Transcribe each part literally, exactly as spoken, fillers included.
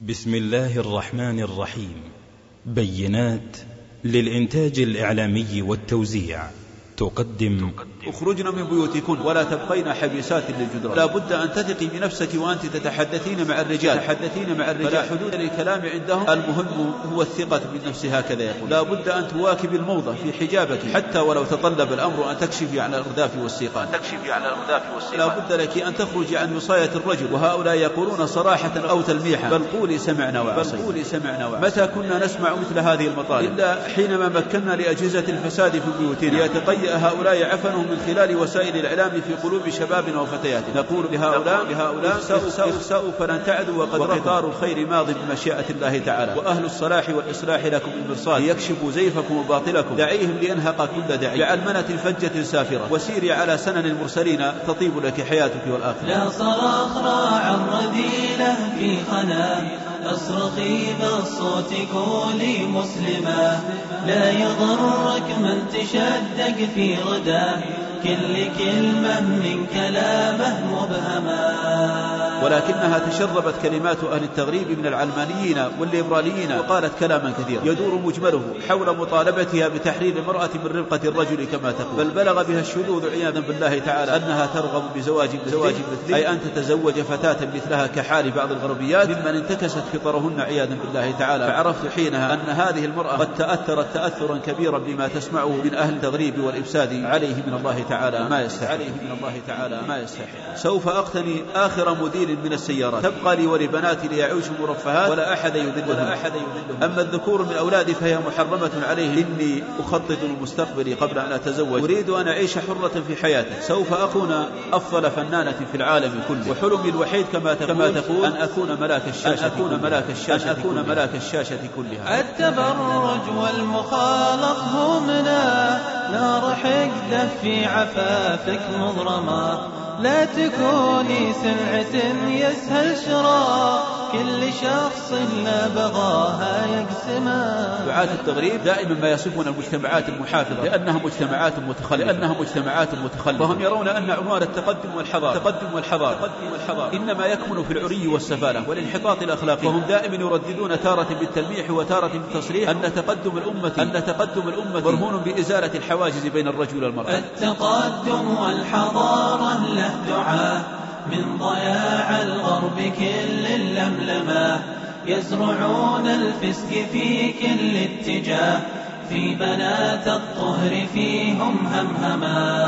بسم الله الرحمن الرحيم. بينات للإنتاج الإعلامي والتوزيع تقدم: اخرجن من بيوتكن ولا تبقين حبيسات للجدران. لا بد أن تثقي بنفسك وأنت تتحدثين مع الرجال تتحدثين مع الرجال فلا حدود للكلام عندهم. المهم هو الثقة بالنفس، هكذا يقول. لا بد أن تواكب الموضة في حجابك حتى ولو تطلب الأمر أن تكشفي عن الأرداف والسيقان تكشفي عن الأرداف والسيقان لا بد لك أن تخرجي عن وصاية الرجل، وهؤلاء يقولون صراحة أو تلميحا: بل قولي سمعنا وعصينا. متى كنا نسمع مثل هذه المطالب إلا حينما مكنا لأجهزة الفساد في بيوتنا ليتقيأ هؤلاء عفنهم من خلال وسائل الإعلام في قلوب شبابنا وفتياتنا. نقول لهؤلاء لهؤلاء اخسأوا فلن تعدوا وقد وقطار الخير ماض بمشيئة الله تعالى، وأهل الصلاح والإصلاح لكم المرصاد ليكشفوا زيفكم وباطلكم. دعيهم لينهق كل داعي بعلمنة فجة سافرة، وسيري على سنن المرسلين تطيب لك حياتك والآخرة. لا صراخ راعا رذيلة في خنا، اصرخي بالصوت قولي مسلمة. لا يضرك من تشدق في رداه، كل كلمة من كلامه مبهمة. ولكنها تشربت كلمات أهل التغريب من العلمانيين والليبراليين، وقالت كلاما كثيرا يدور مجمله حول مطالبتها بتحرير المرأة من رفقة الرجل كما تقول، بل بلغ بها الشذوذ عياذا بالله تعالى أنها ترغب بزواج بزواج مثله، أي أن تتزوج فتاة مثلها كحال بعض الغربيات ممن انتكست فطرهن عياذا بالله تعالى. فعرفت حينها أن هذه المرأة قد تأثرت تأثرا كبيرا بما تسمعه من أهل التغريب والإفساد، عليه من الله تعالى ما يستحق عليه من الله تعالى ما يستحق. سوف أقتني آخر موديل من السيارات تبقى لي ولبناتي ليعيشوا مرفهات ولا أحد يذلهم. أما الذكور من أولادي فهي محرمة عليه. إني أخطط لمستقبلي قبل أن أتزوج، أريد أن أعيش حرة في حياتي. سوف أكون أفضل فنانة في العالم كله، وحلمي الوحيد كما تقول أن أكون ملاك الشاشة أكون ملاك الشاشة أكون ملاك الشاشة كلها. التبرج والمخالط همنا، نار حقد في عفافك مضرمة. لا تكوني سلعة يسهل شراء، كل شخص لا بغاها يقسمها. دعاة التغريب دائما ما يصفون المجتمعات المحافظة لأنها مجتمعات متخلفة لأنها مجتمعات متخلفة وهم يرون أن عنوان التقدم والحضارة التقدم والحضارة والحضارة إنما يكمن في العري والسفالة والانحطاط الأخلاقي. وهم دائما يرددون تارة بالتلميح وتارة بالتصريح أن تقدم الأمة أن تقدم الأمة مرهون بإزالة الحواجز بين الرجل والمرأة. التقدم والحضارة له دعاء من ضياع الغرب كل اللملمة، يزرعون الفسق في كل اتجاه، في بنات الطهر فيهم همهما.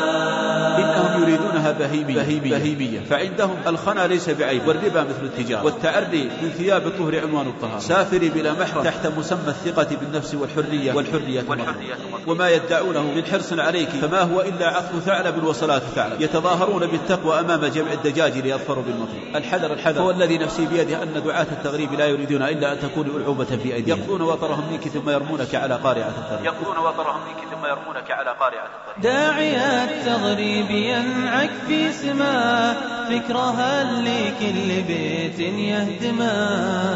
إنهم يريدونها بهيمية, بهيمية, بهيمية فعندهم الخنا ليس بعيب، والربا مثل التجارة، والتعري من ثياب الطهر عنوان الطهارة. سافري بلا محرم تحت مسمى الثقة بالنفس والحرية والحرية, والحرية وما يدعونه من حرص عليك فما هو إلا عقل ثعلب وصلاة ثعلب. يتظاهرون بالتقوى أمام جمع الدجاج ليظفروا بالمطلوب. الحذر الحذر هو الذي نفسي بيده أن دعاة التغريب لا يريدون إلا أن تكون ألعوبة في أيديهم. يقضون وطرهم منك ثم يرمونك على قارعة الطريق يقضون وطرهم منك ثم يرمونك على قارعة الطريق. داعي التغريب ينعك في سماه، فكرها اللي كل بيت يهدمه.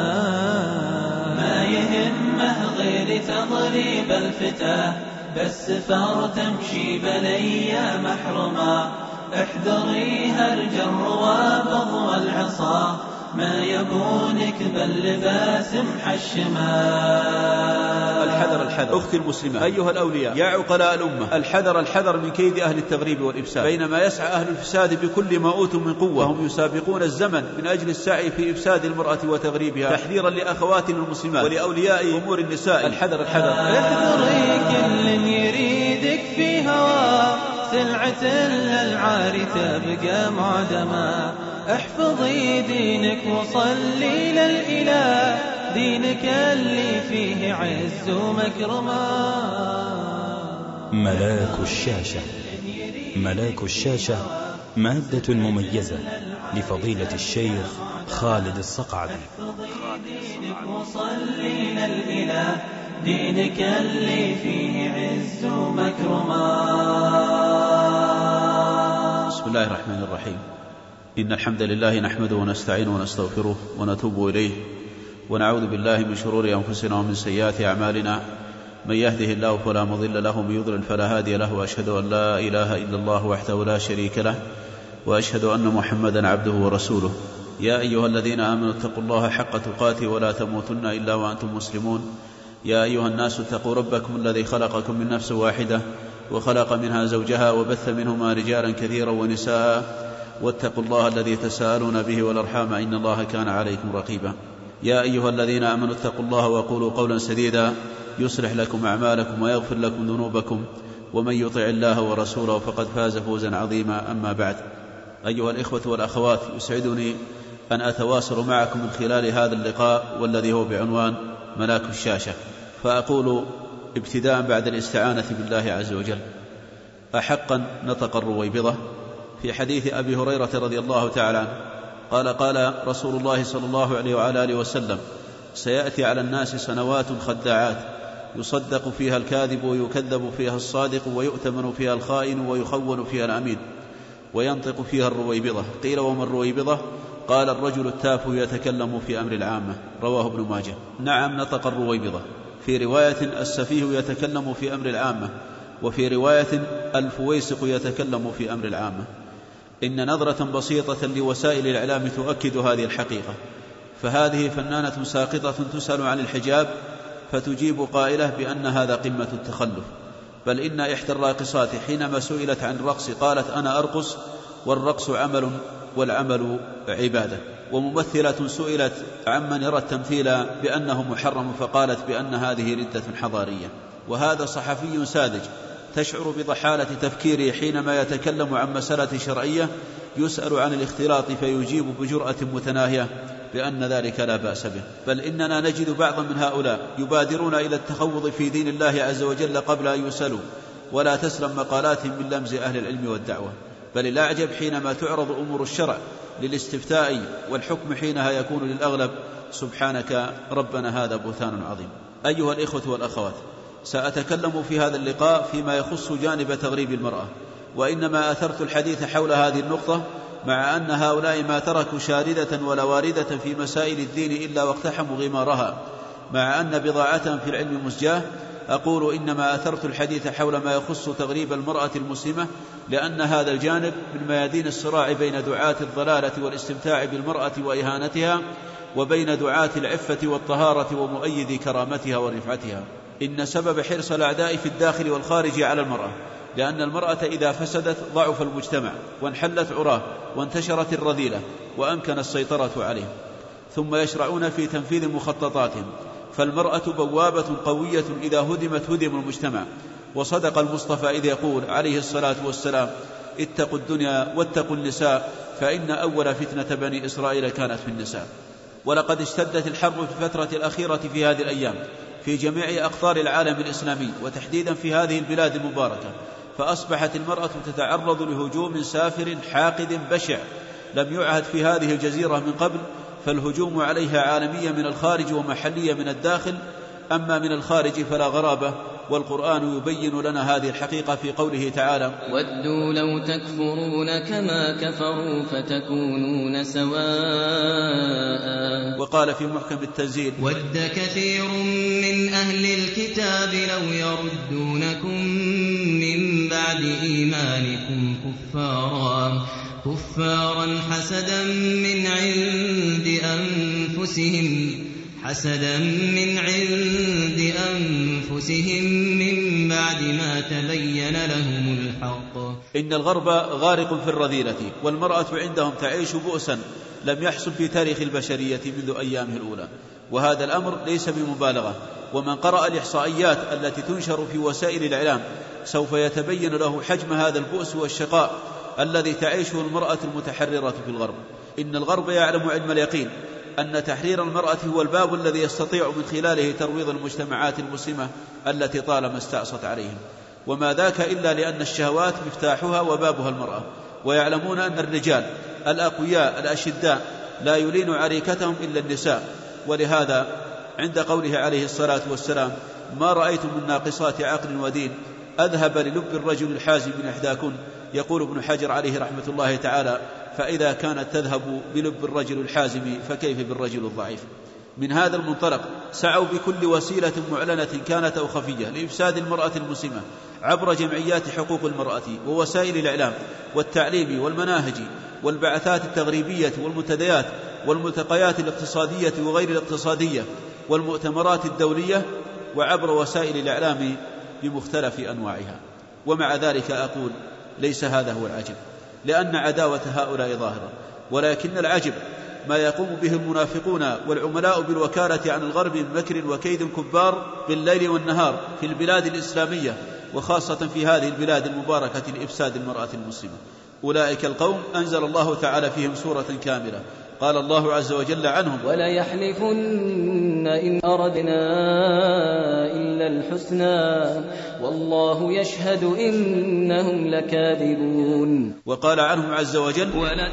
ما يهمه غير تضريب الفتاة، بس فار تمشي بليا محرمة. احذري هرج الروابض والعصا، ما يبونك باللباس محشما. الحذر الحذر أختي المسلمة أيها الأولياء يا عقلاء الأمة، الحذر الحذر من كيد أهل التغريب والإفساد. بينما يسعى أهل الفساد بكل ما أوتوا من قوة، هم يسابقون الزمن من أجل السعي في إفساد المرأة وتغريبها. تحذيرا لأخواتنا المسلمات ولأولياء أمور النساء. الحذر الحذر احذري كل يريدك في هوا، سلعة للعار تبقى معدمة. احفظي دينك وصلي للإله، دينك اللي فيه عز ومكرمة. ملاك الشاشة. ملاك الشاشة مادة مميزة لفضيلة الشيخ خالد الصقعدي. دينك وصلي للإله، دينك اللي فيه عز ومكرمة. بسم الله الرحمن الرحيم. إن الحمد لله نحمده ونستعينه ونستغفره ونتوب إليه، ونعوذ بالله من شرور أنفسنا ومن سيئات أعمالنا. من يهده الله فلا مضل له، ومن يضلل فلا هادي له، وأشهد أن لا إله إلا الله وحده لا شريك له، وأشهد أن محمدا عبده ورسوله. يا أيها الذين آمنوا اتقوا الله حق تقاته ولا تموتن إلا وأنتم مسلمون. يا أيها الناس اتقوا ربكم الذي خلقكم من نفس واحدة وخلق منها زوجها وبث منهما رجالا كثيرا ونساء واتقوا الله الذي تساءلون به والأرحام إن الله كان عليكم رقيبا. يا أيها الذين آمنوا اتقوا الله وقولوا قولا سديدا يصلح لكم أعمالكم ويغفر لكم ذنوبكم ومن يطع الله ورسوله فقد فاز فوزا عظيما. أما بعد، أيها الإخوة والأخوات، يسعدني أن أتواصل معكم من خلال هذا اللقاء والذي هو بعنوان ملاك الشاشة. فأقول ابتداء بعد الاستعانة بالله عز وجل: أحقا نطق الرويبضة في حديث أبي هريرة رضي الله تعالى عنه قال: قال رسول الله صلى الله عليه وعلى آله وسلم: سيأتي على الناس سنوات خداعات يصدق فيها الكاذب ويكذب فيها الصادق ويؤتمن فيها الخائن ويخون فيها الأمين وينطق فيها الرويبضة. قيل: وما الرويبضة؟ قال: الرجل التافه يتكلم في أمر العامة. رواه ابن ماجه. نعم، نطق الرويبضة. في رواية: السفيه يتكلم في أمر العامة، وفي رواية: الفويسق يتكلم في أمر العامة. إن نظرة بسيطة لوسائل الإعلام تؤكد هذه الحقيقة، فهذه فنانة ساقطة تسأل عن الحجاب فتجيب قائلة بأن هذا قمة التخلف. بل إن إحدى الراقصات حينما سئلت عن الرقص قالت: أنا أرقص والرقص عمل والعمل عبادة. وممثلة سئلت عمن يرى التمثيل بأنه محرم فقالت بأن هذه ردة حضارية. وهذا صحفي ساذج تشعر بضحالة تفكيره حينما يتكلم عن مسألة شرعية يسأل عن الاختلاط فيجيب بجرأة متناهية بأن ذلك لا بأس به. بل إننا نجد بعضا من هؤلاء يبادرون إلى التخوض في دين الله عز وجل قبل أن يسألوا، ولا تسلم مقالاتهم من لمز أهل العلم والدعوة. بل الأعجب حينما تعرض أمور الشرع للاستفتاء والحكم حينها يكون للأغلب: سبحانك ربنا هذا بهتان عظيم. أيها الإخوة والأخوات، سأتكلم في هذا اللقاء فيما يخص جانب تغريب المرأة، وإنما أثرت الحديث حول هذه النقطة مع أن هؤلاء ما تركوا شاردة ولا واردة في مسائل الدين إلا واقتحموا غمارها، مع أن بضاعتهم في العلم مسجاه. أقول إنما أثرت الحديث حول ما يخص تغريب المرأة المسلمة، لأن هذا الجانب من ميادين الصراع بين دعاة الضلالة والاستمتاع بالمرأة وإهانتها، وبين دعاة العفة والطهارة ومؤيدي كرامتها ورفعتها. إن سبب حرص الأعداء في الداخل والخارج على المرأة، لأن المرأة إذا فسدت ضعف المجتمع وانحلت عراه وانتشرت الرذيلة وأمكن السيطرة عليه، ثم يشرعون في تنفيذ مخططاتهم. فالمرأة بوابة قوية، إذا هدمت هدم المجتمع. وصدق المصطفى إذ يقول عليه الصلاة والسلام: اتقوا الدنيا واتقوا النساء فإن أول فتنة بني إسرائيل كانت في النساء. ولقد اشتدت الحرب في الفترة الأخيرة في هذه الأيام في جميع أقطار العالم الإسلامي، وتحديدا في هذه البلاد المباركة، فأصبحت المرأة تتعرض لهجوم سافر حاقد بشع لم يعهد في هذه الجزيرة من قبل. فالهجوم عليها عالمية من الخارج ومحلية من الداخل. أما من الخارج فلا غرابة، والقرآن يبين لنا هذه الحقيقة في قوله تعالى: ودوا لو تكفرون كما كفروا فتكونون سواء. وقال في محكم التنزيل: ود كثير من أهل الكتاب لو يردونكم من بعد إيمانكم كفارا كفارا حسدا من عند أنفسهم حسدا من عند أنفسهم من بعد ما تبين لهم الحق. إن الغرب غارق في الرذيلة، والمرأة عندهم تعيش بؤسا لم يحصل في تاريخ البشرية منذ أيامه الأولى. وهذا الأمر ليس بمبالغة، ومن قرأ الإحصائيات التي تنشر في وسائل الإعلام سوف يتبين له حجم هذا البؤس والشقاء الذي تعيشه المرأة المتحررة في الغرب. إن الغرب يعلم علم اليقين أن تحرير المرأة هو الباب الذي يستطيع من خلاله ترويض المجتمعات المسلمة التي طالما استعصت عليهم، وما ذاك إلا لأن الشهوات مفتاحها وبابها المرأة. ويعلمون أن الرجال الأقوياء الأشداء لا يلين عريكتهم إلا النساء. ولهذا عند قوله عليه الصلاة والسلام: ما رأيت من ناقصات عقل ودين أذهب للب الرجل الحازم من إحداكن. يقول ابن حجر عليه رحمة الله تعالى: فإذا كانت تذهب بلب الرجل الحازم فكيف بالرجل الضعيف؟ من هذا المنطلق سعوا بكل وسيلة معلنة كانت أو خفية لإفساد المرأة المسلمة عبر جمعيات حقوق المرأة ووسائل الإعلام والتعليم والمناهج والبعثات التغريبية والمنتديات والملتقيات الاقتصادية وغير الاقتصادية والمؤتمرات الدولية وعبر وسائل الإعلام بمختلف أنواعها. ومع ذلك أقول ليس هذا هو العجب، لأن عداوة هؤلاء ظاهرة، ولكن العجب ما يقوم به المنافقون والعملاء بالوكالة عن الغرب من مكر وكيد كبار بالليل والنهار في البلاد الإسلامية، وخاصة في هذه البلاد المباركة لإفساد المرأة المسلمة. أولئك القوم أنزل الله تعالى فيهم سورة كاملة، قال الله عز وجل عنهم: ولا يحلفن إن أردنا إلا الحسنى والله يشهد إنهم لكاذبون. وقال عنهم عز وجل: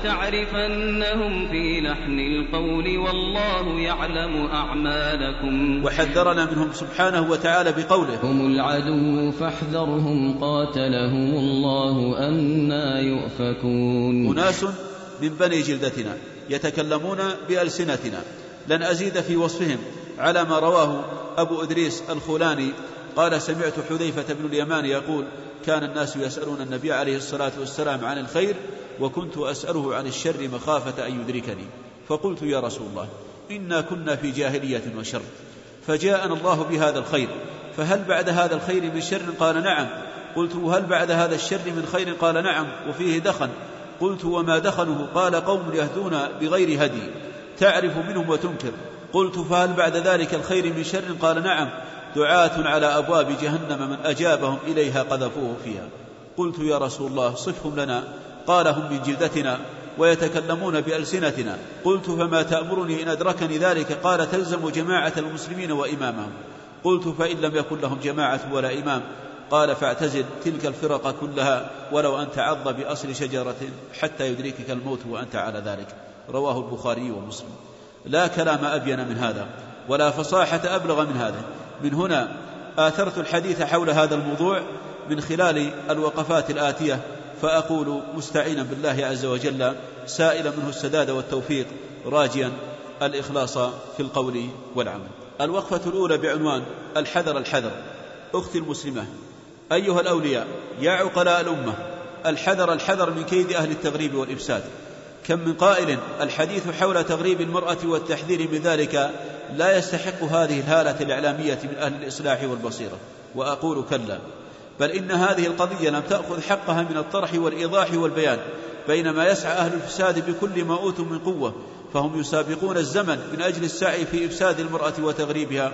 ولتعرفنهم في لحن القول والله يعلم أعمالكم. وحذرنا منهم سبحانه وتعالى بقوله: هم العدو فاحذرهم قاتلهم الله أنى يؤفكون. أناس من بني جلدتنا يتكلمون بألسنتنا، لن أزيد في وصفهم على ما رواه أبو إدريس الخولاني قال: سمعت حذيفة بن اليمان يقول: كان الناس يسألون النبي عليه الصلاة والسلام عن الخير وكنت أسأله عن الشر مخافة أن يدركني، فقلت: يا رسول الله، إنا كنا في جاهلية وشر، فجاءنا الله بهذا الخير، فهل بعد هذا الخير من شر؟ قال: نعم. قلت: وهل بعد هذا الشر من خير؟ قال: نعم، وفيه دخن. قلت: وما دخنه؟ قال: قوم يهدون بغير هدي تعرف منهم وتنكر. قلت: فهل بعد ذلك الخير من شر؟ قال: نعم، دعاة على أبواب جهنم من أجابهم إليها قذفوه فيها. قلت: يا رسول الله صفهم لنا. قال: هم من جلدتنا ويتكلمون بألسنتنا. قلت: فما تأمرني إن أدركني ذلك؟ قال: تلزم جماعة المسلمين وإمامهم. قلت: فإن لم يكن لهم جماعة ولا إمام؟ قال: فاعتزل تلك الفرق كلها ولو أن تعض بأصل شجرة حتى يدركك الموت وأنت على ذلك. رواه البخاري ومسلم. لا كلام أبين من هذا ولا فصاحة أبلغ من هذا. من هنا آثرت الحديث حول هذا الموضوع من خلال الوقفات الآتية، فأقول مستعينا بالله عز وجل سائلا منه السداد والتوفيق، راجيا الإخلاص في القول والعمل. الوقفة الأولى بعنوان الحذر الحذر. أختي المسلمة، أيها الأولياء، يا عقلاء الأمة، الحذر الحذر من كيد أهل التغريب والإفساد. كم من قائل الحديث حول تغريب المرأة والتحذير من ذلك لا يستحق هذه الهالة الإعلامية من أهل الإصلاح والبصيرة، وأقول كلا، بل إن هذه القضية لم تأخذ حقها من الطرح والإيضاح والبيان، بينما يسعى أهل الفساد بكل ما أوتوا من قوة، فهم يسابقون الزمن من أجل السعي في إفساد المرأة وتغريبها.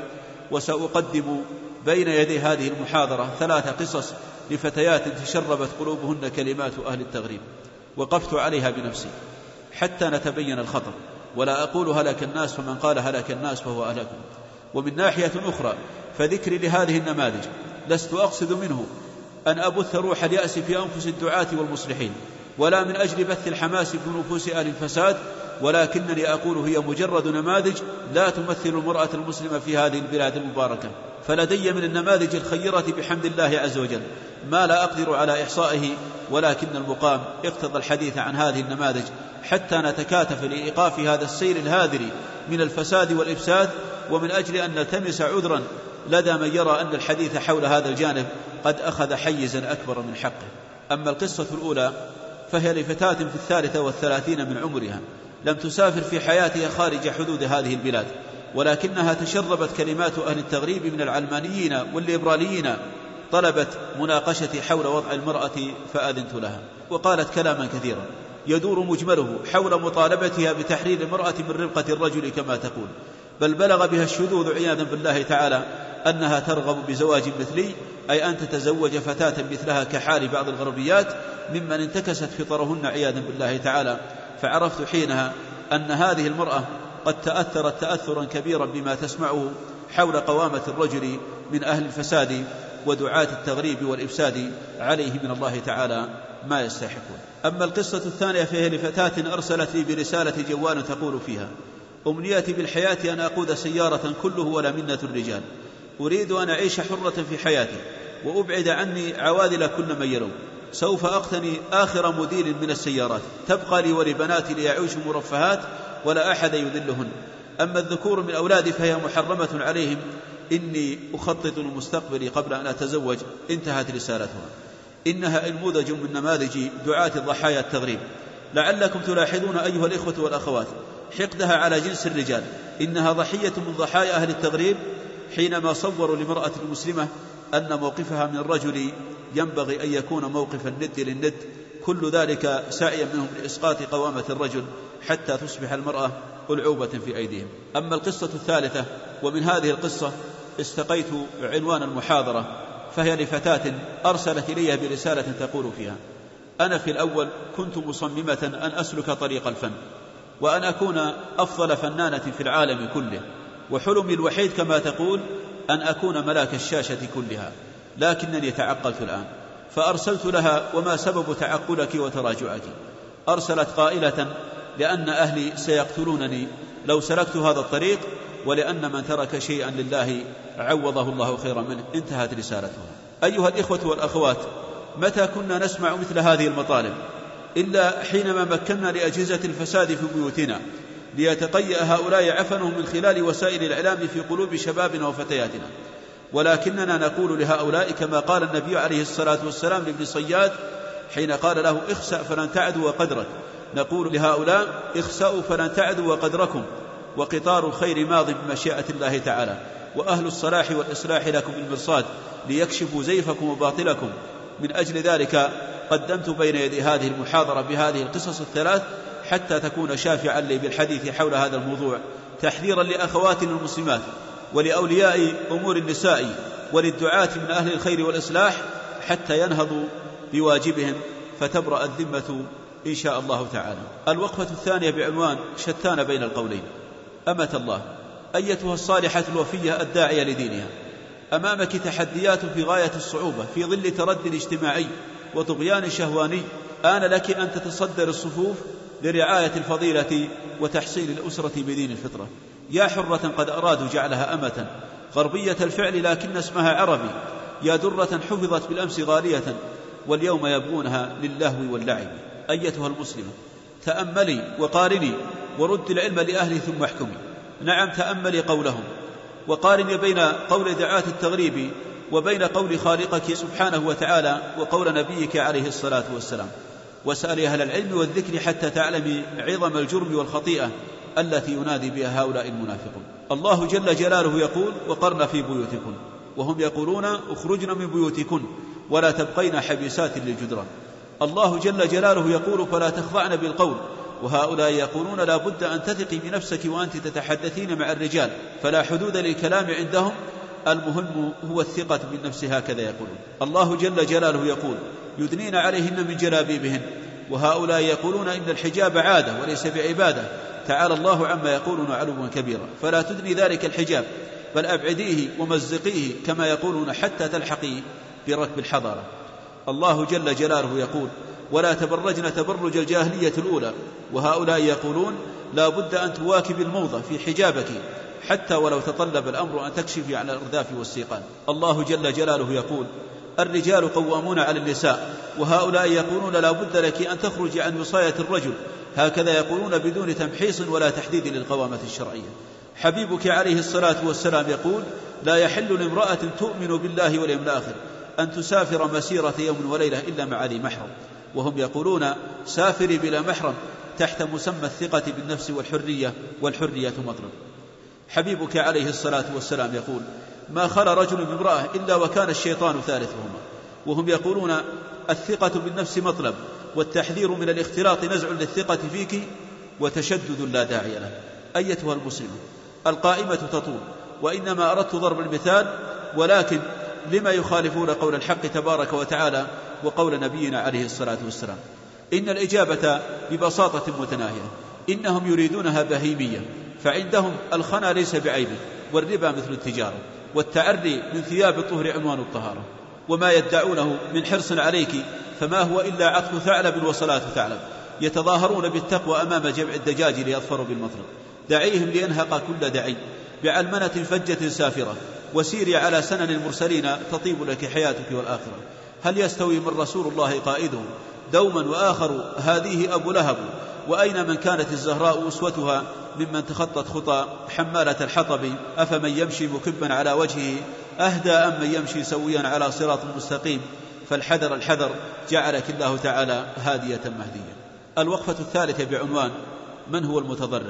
وسأقدم بين يدي هذه المحاضرة ثلاث قصص لفتيات تشربت قلوبهن كلمات أهل التغريب، وقفت عليها بنفسي حتى نتبين الخطر، ولا أقول هلك الناس، فمن قال هلك الناس فهو أهلكم. ومن ناحية أخرى فذكري لهذه النماذج لست أقصد منه أن أبث روح اليأس في أنفس الدعاة والمصلحين، ولا من أجل بث الحماس في نفوس أهل الفساد، ولكنني أقول هي مجرد نماذج لا تمثل المرأة المسلمة في هذه البلاد المباركة. فلدي من النماذج الخيرة بحمد الله عز وجل ما لا أقدر على إحصائه، ولكن المقام اقتضى الحديث عن هذه النماذج حتى نتكاتف لإيقاف هذا السير الهادر من الفساد والإفساد، ومن أجل أن نلتمس عذرا لدى من يرى أن الحديث حول هذا الجانب قد أخذ حيزا أكبر من حقه. أما القصة الأولى فهي لفتاة في الثالثة والثلاثين من عمرها، لم تسافر في حياتها خارج حدود هذه البلاد، ولكنها تشربت كلمات أهل التغريب من العلمانيين والليبراليين. طلبت مناقشتي حول وضع المرأة فأذنت لها، وقالت كلاما كثيرا يدور مجمله حول مطالبتها بتحرير المرأة من ربقة الرجل كما تقول، بل بلغ بها الشذوذ عياذا بالله تعالى أنها ترغب بزواج مثلي، أي أن تتزوج فتاة مثلها كحال بعض الغربيات ممن انتكست فطرهن عياذا بالله تعالى. فعرفت حينها أن هذه المرأة قد تأثرت تأثرا كبيرا بما تسمعه حول قوامة الرجل من أهل الفساد ودعاة التغريب والإفساد عليه من الله تعالى ما يستحقون. أما القصة الثانية فهي لفتاة أرسلت لي برسالة جوال تقول فيها: أمنيتي بالحياة أن أقود سيارة كله ولا منة الرجال، أريد أن أعيش حرة في حياتي وأبعد عني عواذل كل من يلوم، سوف أقتني آخر موديل من السيارات تبقى لي ولبناتي ليعيشوا مرفهات ولا أحد يذلهن، أما الذكور من أولادي فهي محرمة عليهم، إني أخطط لمستقبلي قبل أن أتزوج. انتهت رسالتها. إنها نموذج من نماذج دعاة ضحايا التغريب. لعلكم تلاحظون أيها الإخوة والأخوات حقدها على جنس الرجال، إنها ضحية من ضحايا أهل التغريب حينما صوروا لمرأة المسلمة أن موقفها من الرجل ينبغي أن يكون موقف الند للند، كل ذلك سعيا منهم لإسقاط قوامة الرجل حتى تصبح المرأة ألعوبة في أيديهم. أما القصة الثالثة، ومن هذه القصة استقيت عنوان المحاضرة، فهي لفتاة أرسلت إلي برسالة تقول فيها: أنا في الأول كنت مصممة أن أسلك طريق الفن وأن أكون أفضل فنانة في العالم كله، وحلمي الوحيد كما تقول أن أكون ملاك الشاشة كلها، لكنني تعقلت الآن. فأرسلت لها: وما سبب تعقلك وتراجعك؟ أرسلت قائلة: لأن أهلي سيقتلونني لو سلكت هذا الطريق، ولأن من ترك شيئا لله عوضه الله خيرا منه. انتهت رسالتها. أيها الإخوة والأخوات، متى كنا نسمع مثل هذه المطالب إلا حينما مكنا لأجهزة الفساد في بيوتنا ليتقيأ هؤلاء عفنهم من خلال وسائل الإعلام في قلوب شبابنا وفتياتنا. ولكننا نقول لهؤلاء كما قال النبي عليه الصلاة والسلام لابن صياد حين قال له: اخسأ فلن تعدوا قدرك، نقول لهؤلاء: اخسأوا فلن تعدوا قدركم، وقطار الخير ماض بمشيئة الله تعالى، وأهل الصلاح والإصلاح لكم المرصاد ليكشفوا زيفكم وباطلكم. من أجل ذلك قدمت بين يدي هذه المحاضرة بهذه القصص الثلاث حتى تكون شافعا لي بالحديث حول هذا الموضوع، تحذيرا لأخواتنا المسلمات ولأولياء أمور النساء وللدعاة من أهل الخير والإصلاح حتى ينهضوا بواجبهم فتبرأ الذمة إن شاء الله تعالى. الوقفة الثانية بعنوان: شتان بين القولين. أمة الله، أيتها الصالحة الوفية الداعية لدينها، أمامك تحديات في غاية الصعوبة في ظل تردي اجتماعي وطغيان شهواني. آن لك أن تتصدر الصفوف لرعاية الفضيلة وتحصيل الأسرة بدين الفطرة. يا حرة قد أرادوا جعلها أمة غربية الفعل لكن اسمها عربي، يا درة حفظت بالأمس غالية واليوم يبغونها للهو واللعب. أيتها المسلمة، تأملي وقارني ورد العلم لأهله ثم احكمي. نعم، تأملي قولهم وقارني بين قول دعاة التغريب وبين قول خالقك سبحانه وتعالى وقول نبيك عليه الصلاة والسلام، واسألي أهل العلم والذكر حتى تعلمي عظم الجرم والخطيئة التي ينادي بها هؤلاء المنافقون. الله جل جلاله يقول: وقرن في بيوتكن، وهم يقولون: اخرجن من بيوتكن ولا تبقين حبيسات للجدران. الله جل جلاله يقول: فلا تخضعن بالقول، وهؤلاء يقولون: لا بد أن تثقي بنفسك وأنت تتحدثين مع الرجال، فلا حدود للكلام عندهم، المهم هو الثقة بالنفس، هكذا يقولون. الله جل جلاله يقول: يدنين عليهن من جلابيبهن، وهؤلاء يقولون: إن الحجاب عادة وليس بعبادة. تعالى الله عما يقولون علوا كبيرا، فلا تدني ذلك الحجاب بل أبعديه ومزقيه كما يقولون حتى تلحقي بركب الحضارة. الله جل جلاله يقول: ولا تبرجن تبرج الجاهلية الأولى، وهؤلاء يقولون: لا بد أن تواكب الموضة في حجابك حتى ولو تطلب الأمر أن تكشفي عن الأرداف والسيقان. الله جل جلاله يقول: الرجال قوامون على النساء، وهؤلاء يقولون: لا بد لك أن تخرج عن وصاية الرجل، هكذا يقولون بدون تمحيص ولا تحديد للقوامة الشرعية. حبيبك عليه الصلاة والسلام يقول: لا يحل لامرأة تؤمن بالله واليوم الآخر أن تسافر مسيرة يوم وليلة إلا مع ذي محرم، وهم يقولون: سافري بلا محرم تحت مسمى الثقة بالنفس والحرية، والحرية مطلب. حبيبك عليه الصلاة والسلام يقول: ما خلى رجل بامرأة إلا وكان الشيطان ثالثهما، وهم يقولون: الثقة بالنفس مطلب، والتحذير من الاختلاط نزع للثقة فيك وتشدد لا داعي له. أيتها المسلمة، القائمة تطول، وإنما أردت ضرب المثال، ولكن لما يخالفون قول الحق تبارك وتعالى وقول نبينا عليه الصلاة والسلام؟ إن الإجابة ببساطة متناهية، إنهم يريدونها بهيمية، فعندهم الخنا ليس بعيب، والربا مثل التجارة، والتعري من ثياب الطهر عنوان الطهارة، وما يدعونه من حرص عليك فما هو إلا عطف ثعلب وصلاة ثعلب، يتظاهرون بالتقوى أمام جمع الدجاج ليظفروا بالمطلب. دعيهم لينهق كل دعي بعلمنة فجة سافرة، وسيري على سنن المرسلين تطيب لك حياتك والآخرة. هل يستوي من رسول الله قائده دوما وآخر هذه أبو لهب؟ وأين من كانت الزهراء أسوتها ممن تخطت خطى حمالة الحطب؟ أفمن يمشي مكبا على وجهه أهدى أم من يمشي سويا على صراط مستقيم؟ فالحذر الحذر، جعلك الله تعالى هادية مهدية. الوقفة الثالثة بعنوان: من هو المتضرر؟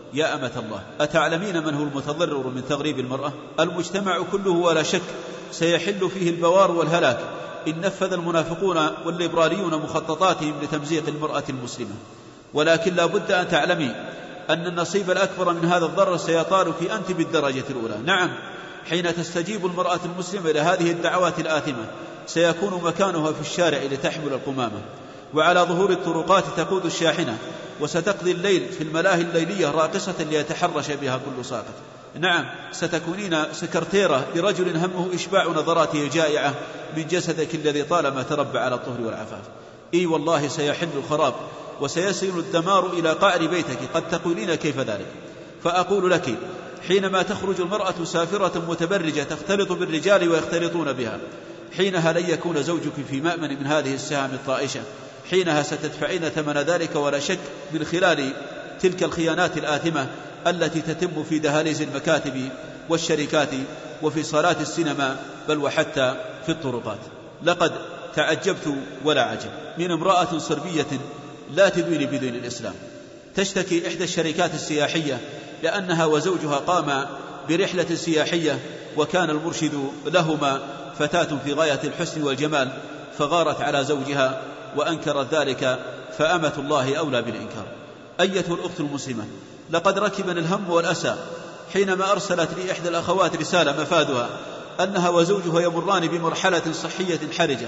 يا أمة الله، أتعلمين من هو المتضرر من تغريب المرأة؟ المجتمع كله ولا شك سيحل فيه البوار والهلاك إن نفذ المنافقون والليبراليون مخططاتهم لتمزيق المرأة المسلمة. ولكن لا بد أن تعلمي أن النصيب الأكبر من هذا الضرر سيطالك أنت بالدرجة الأولى. نعم، حين تستجيب المرأة المسلمة إلى هذه الدعوات الآثمة سيكون مكانها في الشارع لتحمل القمامة، وعلى ظهور الطرقات تقود الشاحنة، وستقضي الليل في الملاهي الليلية راقصة ليتحرش بها كل ساقط. نعم، ستكونين سكرتيرة لرجل همه إشباع نظراته الجائعة من جسدك الذي طالما تربى على الطهر والعفاف. إي والله سيحل الخراب وسيصل الدمار إلى قعر بيتك. قد تقولين كيف ذلك؟ فأقول لك، حينما تخرج المرأة سافرة متبرجة تختلط بالرجال ويختلطون بها، حينها لن يكون زوجك في مأمن من هذه السهام الطائشة، حينها ستدفعين ثمن ذلك ولا شك من خلال تلك الخيانات الآثمة التي تتم في دهاليز المكاتب والشركات وفي صالات السينما، بل وحتى في الطرقات. لقد تعجبت ولا عجب من امرأة صربية لا تدين بدين الإسلام، تشتكي إحدى الشركات السياحية لأنها وزوجها قام برحلة سياحية وكان المرشد لهما فتاة في غاية الحسن والجمال، فغارت على زوجها وأنكرت ذلك، فأمة الله أولى بالإنكار. أيتها الأخت المسلمة، لقد ركبني الهم والأسى حينما أرسلت لي إحدى الأخوات رسالة مفادها أنها وزوجها يمران بمرحلة صحية حرجة،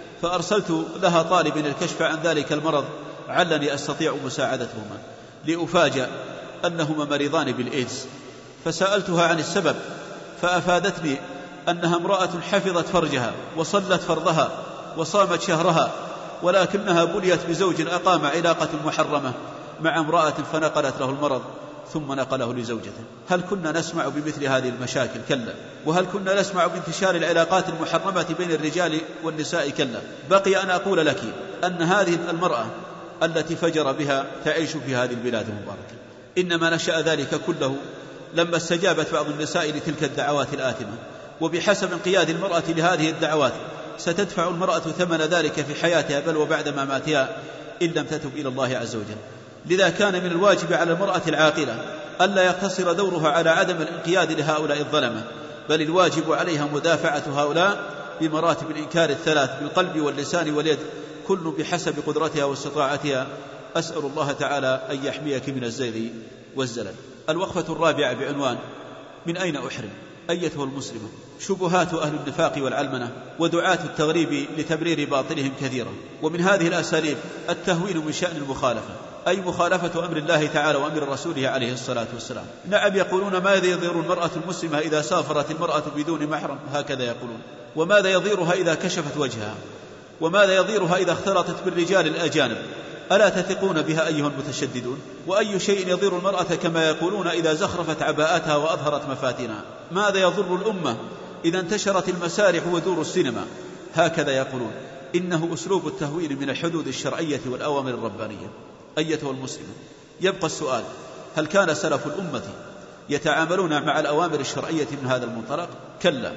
فأرسلت لها طالبا الكشف عن ذلك المرض علني أستطيع مساعدتهما، لأفاجأ أنهما مريضان بالإيدز. فسألتها عن السبب فأفادتني أنها امرأة حفظت فرجها وصلت فرضها وصامت شهرها، ولكنها بليت بزوج أقام علاقة محرمة مع امرأة فنقلت له المرض ثم نقله لزوجته. هل كنا نسمع بمثل هذه المشاكل؟ كلا. وهل كنا نسمع بانتشار العلاقات المحرمة بين الرجال والنساء؟ كلا. بقي أن أقول لك أن هذه المرأة التي فجر بها تعيش في هذه البلاد المباركة، إنما نشأ ذلك كله لما استجابت بعض النساء لتلك الدعوات الآثمة، وبحسب انقياد المرأة لهذه الدعوات ستدفع المرأة ثمن ذلك في حياتها بل وبعد مماتها إن لم تتب إلى الله عز وجل. لذا كان من الواجب على المرأة العاقلة ألا يقتصر دورها على عدم الانقياد لهؤلاء الظلمة، بل الواجب عليها مدافعة هؤلاء بمراتب الإنكار الثلاث بالقلب واللسان واليد، كل بحسب قدرتها واستطاعتها. أسأل الله تعالى أن يحميك من الزيغ والزلل. الوقفة الرابعة بعنوان من أين أحرم. أيتها المسلمة، شبهات أهل النفاق والعلمنة ودعاة التغريب لتبرير باطلهم كثيرة، ومن هذه الأساليب التهوين من شأن المخالفة، أي مخالفة أمر الله تعالى وأمر رسوله عليه الصلاة والسلام. نعم، يقولون ماذا يضير المرأة المسلمة إذا سافرت المرأة بدون محرم؟ هكذا يقولون. وماذا يضيرها إذا كشفت وجهها؟ وماذا يضيرها إذا اختلطت بالرجال الأجانب؟ ألا تثقون بها أيها المتشددون؟ وأي شيء يضير المرأة كما يقولون إذا زخرفت عباءتها وأظهرت مفاتنها؟ ماذا يضر الأمة إذا انتشرت المسارح ودور السينما؟ هكذا يقولون. إنه أسلوب التهوين من الحدود الشرعية والأوامر الربانية. أيتها المسلمة، يبقى السؤال: هل كان سلف الأمة يتعاملون مع الأوامر الشرعية من هذا المنطلق؟ كلا.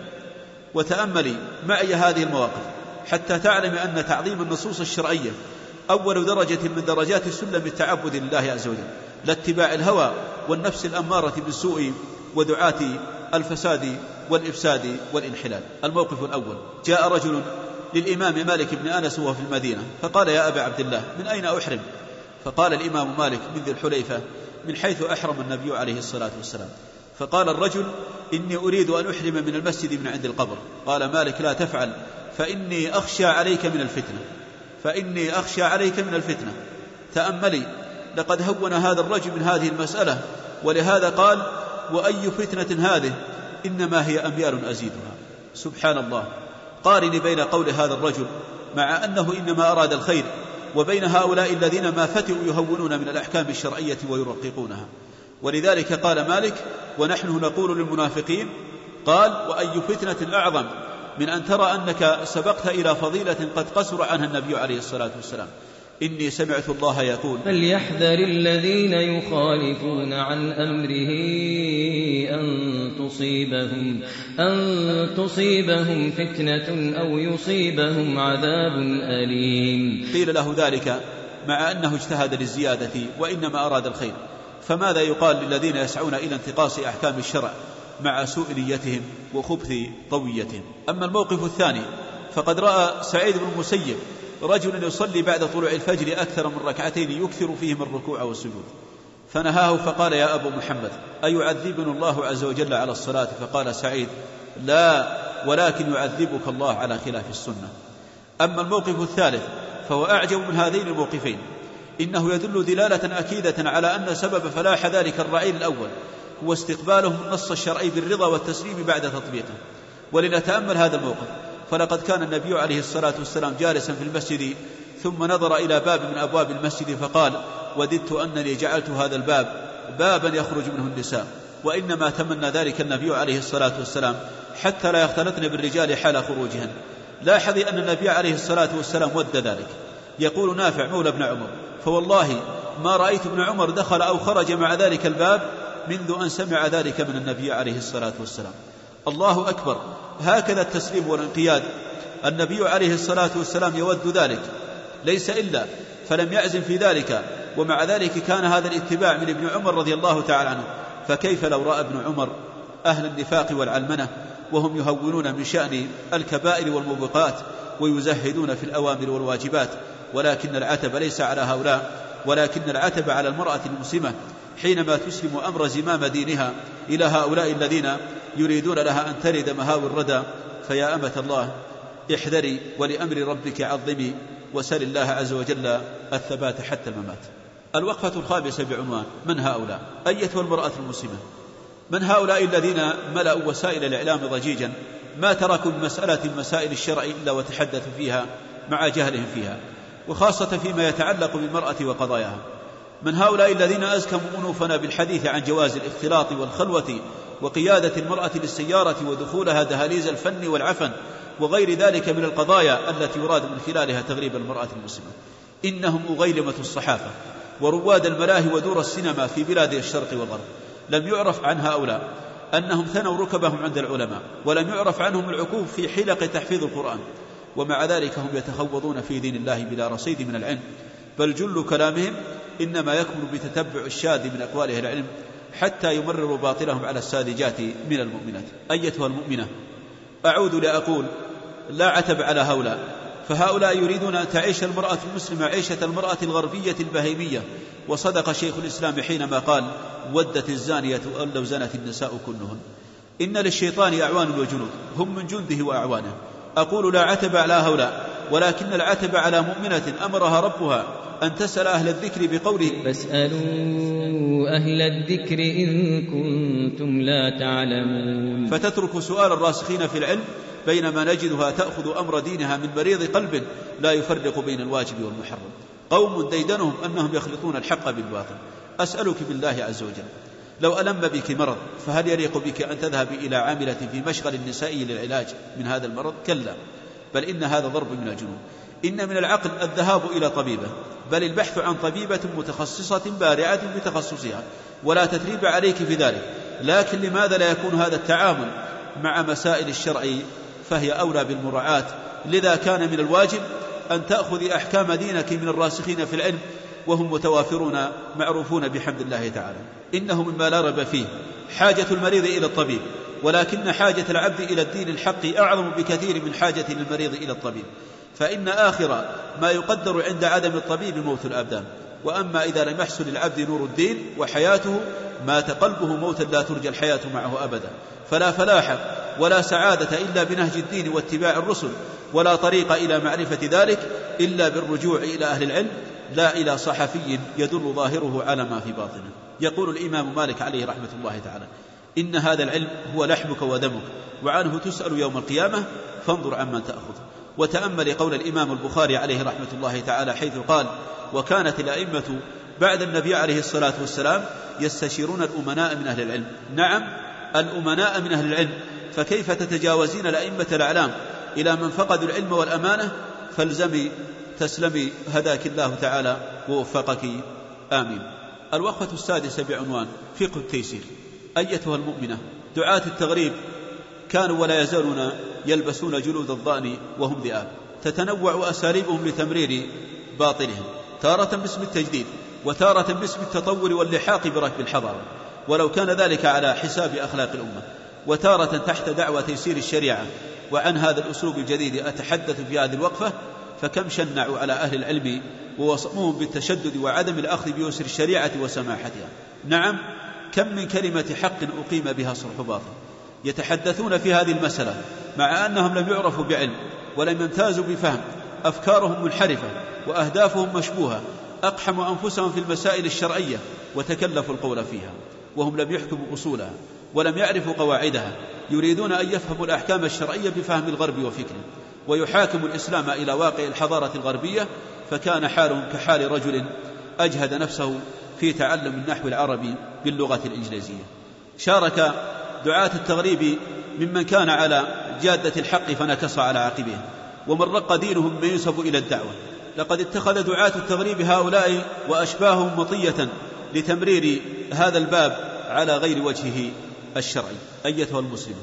وتأملي معي هذه المواقف حتى تعلم أن تعظيم النصوص الشرعية أول درجة من درجات سلم التعبد لله عز وجل، لا اتباع الهوى والنفس الأمارة بالسوء ودعاة الفساد والإفساد والانحلال. الموقف الأول: جاء رجل للإمام مالك بن أنس وهو في المدينة فقال: يا أبا عبد الله، من أين أحرم؟ فقال الإمام مالك: من ذي الحليفة، من حيث أحرم النبي عليه الصلاة والسلام. فقال الرجل: إني أريد أن أحرم من المسجد من عند القبر. قال مالك: لا تفعل، فإني أخشى عليك من الفتنة، فإني أخشى عليك من الفتنة. تأملي، لقد هون هذا الرجل من هذه المسألة، ولهذا قال: وأي فتنة هذه، إنما هي أميال أزيدها. سبحان الله. قارن بين قول هذا الرجل مع أنه إنما أراد الخير وبين هؤلاء الذين ما فتئوا يهونون من الأحكام الشرعية ويرققونها. ولذلك قال مالك: ونحن نقول للمنافقين، قال: وأي فتنة أعظم من أن ترى أنك سبقت إلى فضيلة قد قصر عنها النبي عليه الصلاة والسلام. إني سمعت الله يقول: فليحذر الذين يخالفون عن أمره أن تصيبهم أن تصيبهم فتنة أو يصيبهم عذاب أليم. قيل له ذلك مع أنه اجتهد للزيادة وإنما أراد الخير، فماذا يقال للذين يسعون إلى انتقاص أحكام الشرع مع سوء نيتهم وخبث طويتهم؟ أما الموقف الثاني فقد رأى سعيد بن المسيب رجلا يصلي بعد طلوع الفجر أكثر من ركعتين يكثر فيهم الركوع والسجود، فنهاه فقال: يا أبو محمد، أيعذبنا الله عز وجل على الصلاة؟ فقال سعيد: لا، ولكن يعذبك الله على خلاف السنة. أما الموقف الثالث فهو أعجب من هذين الموقفين، إنه يدل دلالة أكيدة على أن سبب فلاح ذلك الرعيل الأول هو استقبالهم النص الشرعي بالرضا والتسليم بعد تطبيقه. ولنتأمل هذا الموقف، فلقد كان النبي عليه الصلاة والسلام جالسا في المسجد ثم نظر إلى باب من أبواب المسجد فقال: وددت أنني جعلت هذا الباب بابا يخرج منه النساء. وإنما تمنى ذلك النبي عليه الصلاة والسلام حتى لا يختلطن بالرجال حال خروجهن. لاحظي أن النبي عليه الصلاة والسلام ود ذلك. يقول نافع مولى ابن عمر: فوالله ما رأيت ابن عمر دخل أو خرج مع ذلك الباب منذ أن سمع ذلك من النبي عليه الصلاة والسلام. الله أكبر، هكذا التسليم والانقياد. النبي عليه الصلاة والسلام يود ذلك، ليس إلا فلم يعزم في ذلك، ومع ذلك كان هذا الاتباع من ابن عمر رضي الله تعالى عنه. فكيف لو رأى ابن عمر أهل النفاق والعلمنة وهم يهونون من شأن الكبائر والموبقات ويزهدون في الأوامر والواجبات؟ ولكن العتب ليس على هؤلاء، ولكن العتب على المرأة المسلمة حينما تسلم أمر زمام دينها إلى هؤلاء الذين يريدون لها أن ترد مهاوي الردى. فيا أمة الله، احذري ولأمر ربك عظمي، وسل الله عز وجل الثبات حتى الممات. الوقفة الخامسة بعنوان: من هؤلاء؟ أيتها المرأة المسلمة، من هؤلاء الذين ملأوا وسائل الإعلام ضجيجا ما تركوا المسألة مسائل الشرع إلا وتحدثوا فيها مع جهلهم فيها، وخاصة فيما يتعلق بالمرأة وقضاياها؟ من هؤلاء الذين أزكموا أنوفنا بالحديث عن جواز الاختلاط والخلوة وقيادة المرأة للسيارة ودخولها دهاليز الفن والعفن وغير ذلك من القضايا التي يراد من خلالها تغريب المرأة المسلمة؟ إنهم أغيلمة الصحافة ورواد الملاهي ودور السينما في بلاد الشرق والغرب. لم يعرف عن هؤلاء أنهم ثنوا ركبهم عند العلماء، ولم يعرف عنهم العكوف في حلق تحفيظ القرآن، ومع ذلك هم يتخوضون في دين الله بلا رصيد من العلم، بل جل كلامهم إنما يكمل بتتبع الشاذ من أقوال أهل العلم حتى يمرروا باطلهم على الساذجات من المؤمنات. أيتها المؤمنة، أعود لأقول: لا عتب على هؤلاء، فهؤلاء يريدون أن تعيش المرأة المسلمة عيشة المرأة الغربية البهيمية. وصدق شيخ الإسلام حينما قال: ودت الزانية أن لو زنت النساء كلهن. إن للشيطان أعوان وجنود هم من جنده وأعوانه. أقول: لا عتب على هؤلاء، ولكن العتب على مؤمنة أمرها ربها أن تسأل أهل الذكر بقوله: فاسألوا أهل الذكر إن كنتم لا تعلمون. فتترك سؤال الراسخين في العلم، بينما نجدها تأخذ أمر دينها من مريض قلب لا يفرق بين الواجب والمحرم. قوم ديدنهم أنهم يخلطون الحق بالباطل. أسألك بالله عز وجل، لو ألم بك مرض فهل يليق بك أن تذهب إلى عاملة في مشغل النساء للعلاج من هذا المرض؟ كلا، بل إن هذا ضرب من الجنون. إن من العقل الذهاب إلى طبيبة، بل البحث عن طبيبة متخصصة بارعة بتخصصها، ولا تتريب عليك في ذلك. لكن لماذا لا يكون هذا التعامل مع مسائل الشرع؟ فهي أولى بالمراعاة. لذا كان من الواجب أن تأخذ أحكام دينك من الراسخين في العلم، وهم متوافرون معروفون بحمد الله تعالى. إنه مما لا ريب فيه حاجة المريض إلى الطبيب، ولكن حاجة العبد إلى الدين الحق أعظم بكثير من حاجة المريض إلى الطبيب. فإن آخر ما يقدر عند عدم الطبيب موت الأبدان، وأما إذا لم يحصل للعبد نور الدين وحياته مات قلبه موتا لا ترجى الحياة معه أبدا. فلا فلاح ولا سعادة إلا بنهج الدين واتباع الرسل، ولا طريق إلى معرفة ذلك إلا بالرجوع إلى أهل العلم، لا إلى صحفي يدل ظاهره على ما في باطنه. يقول الإمام مالك عليه رحمة الله تعالى: إن هذا العلم هو لحمك ودمك، وعنه تسأل يوم القيامة، فانظر عمن تأخذ. وتأمل قول الإمام البخاري عليه رحمة الله تعالى حيث قال: وكانت الأئمة بعد النبي عليه الصلاة والسلام يستشيرون الأمناء من أهل العلم. نعم، الأمناء من أهل العلم. فكيف تتجاوزين الأئمة الأعلام إلى من فقدوا العلم والأمانة؟ فالزمي تسلمي، هداك الله تعالى ووفقك، آمين. الوقفة السادسة بعنوان: فقه التيسير. أيتها المؤمنة، دعاة التغريب كانوا ولا يزالون يلبسون جلود الضأن وهم ذئاب، تتنوع أساليبهم لتمرير باطلهم، تارة باسم التجديد وتارة باسم التطور واللحاق بركب الحضارة، ولو كان ذلك على حساب أخلاق الأمة، وتارة تحت دعوى تيسير الشريعة. وعن هذا الأسلوب الجديد أتحدث في هذه الوقفة، فكم شنعوا على أهل العلم ووصموهم بالتشدد وعدم الأخذ بيسر الشريعة وسماحتها. نعم، كم من كلمة حق أقيم بها صرح باطل. يتحدثون في هذه المسألة مع أنهم لم يعرفوا بعلم ولم يمتازوا بفهم، أفكارهم منحرفة وأهدافهم مشبوهة، أقحموا أنفسهم في المسائل الشرعية وتكلفوا القول فيها وهم لم يحكموا أصولها ولم يعرفوا قواعدها، يريدون أن يفهموا الأحكام الشرعية بفهم الغرب وفكره، ويحاكموا الإسلام إلى واقع الحضارة الغربية، فكان حالهم كحال رجل أجهد نفسه في تعلم النحو العربي باللغة الإنجليزية. شارك دعاة التغريب ممن كان على جادة الحق فنكص على عقبه، ومن رق دينهم من ينسب إلى الدعوة. لقد اتخذ دعاة التغريب هؤلاء وأشباههم مطية لتمرير هذا الباب على غير وجهه الشرعي. أيتها المسلمون،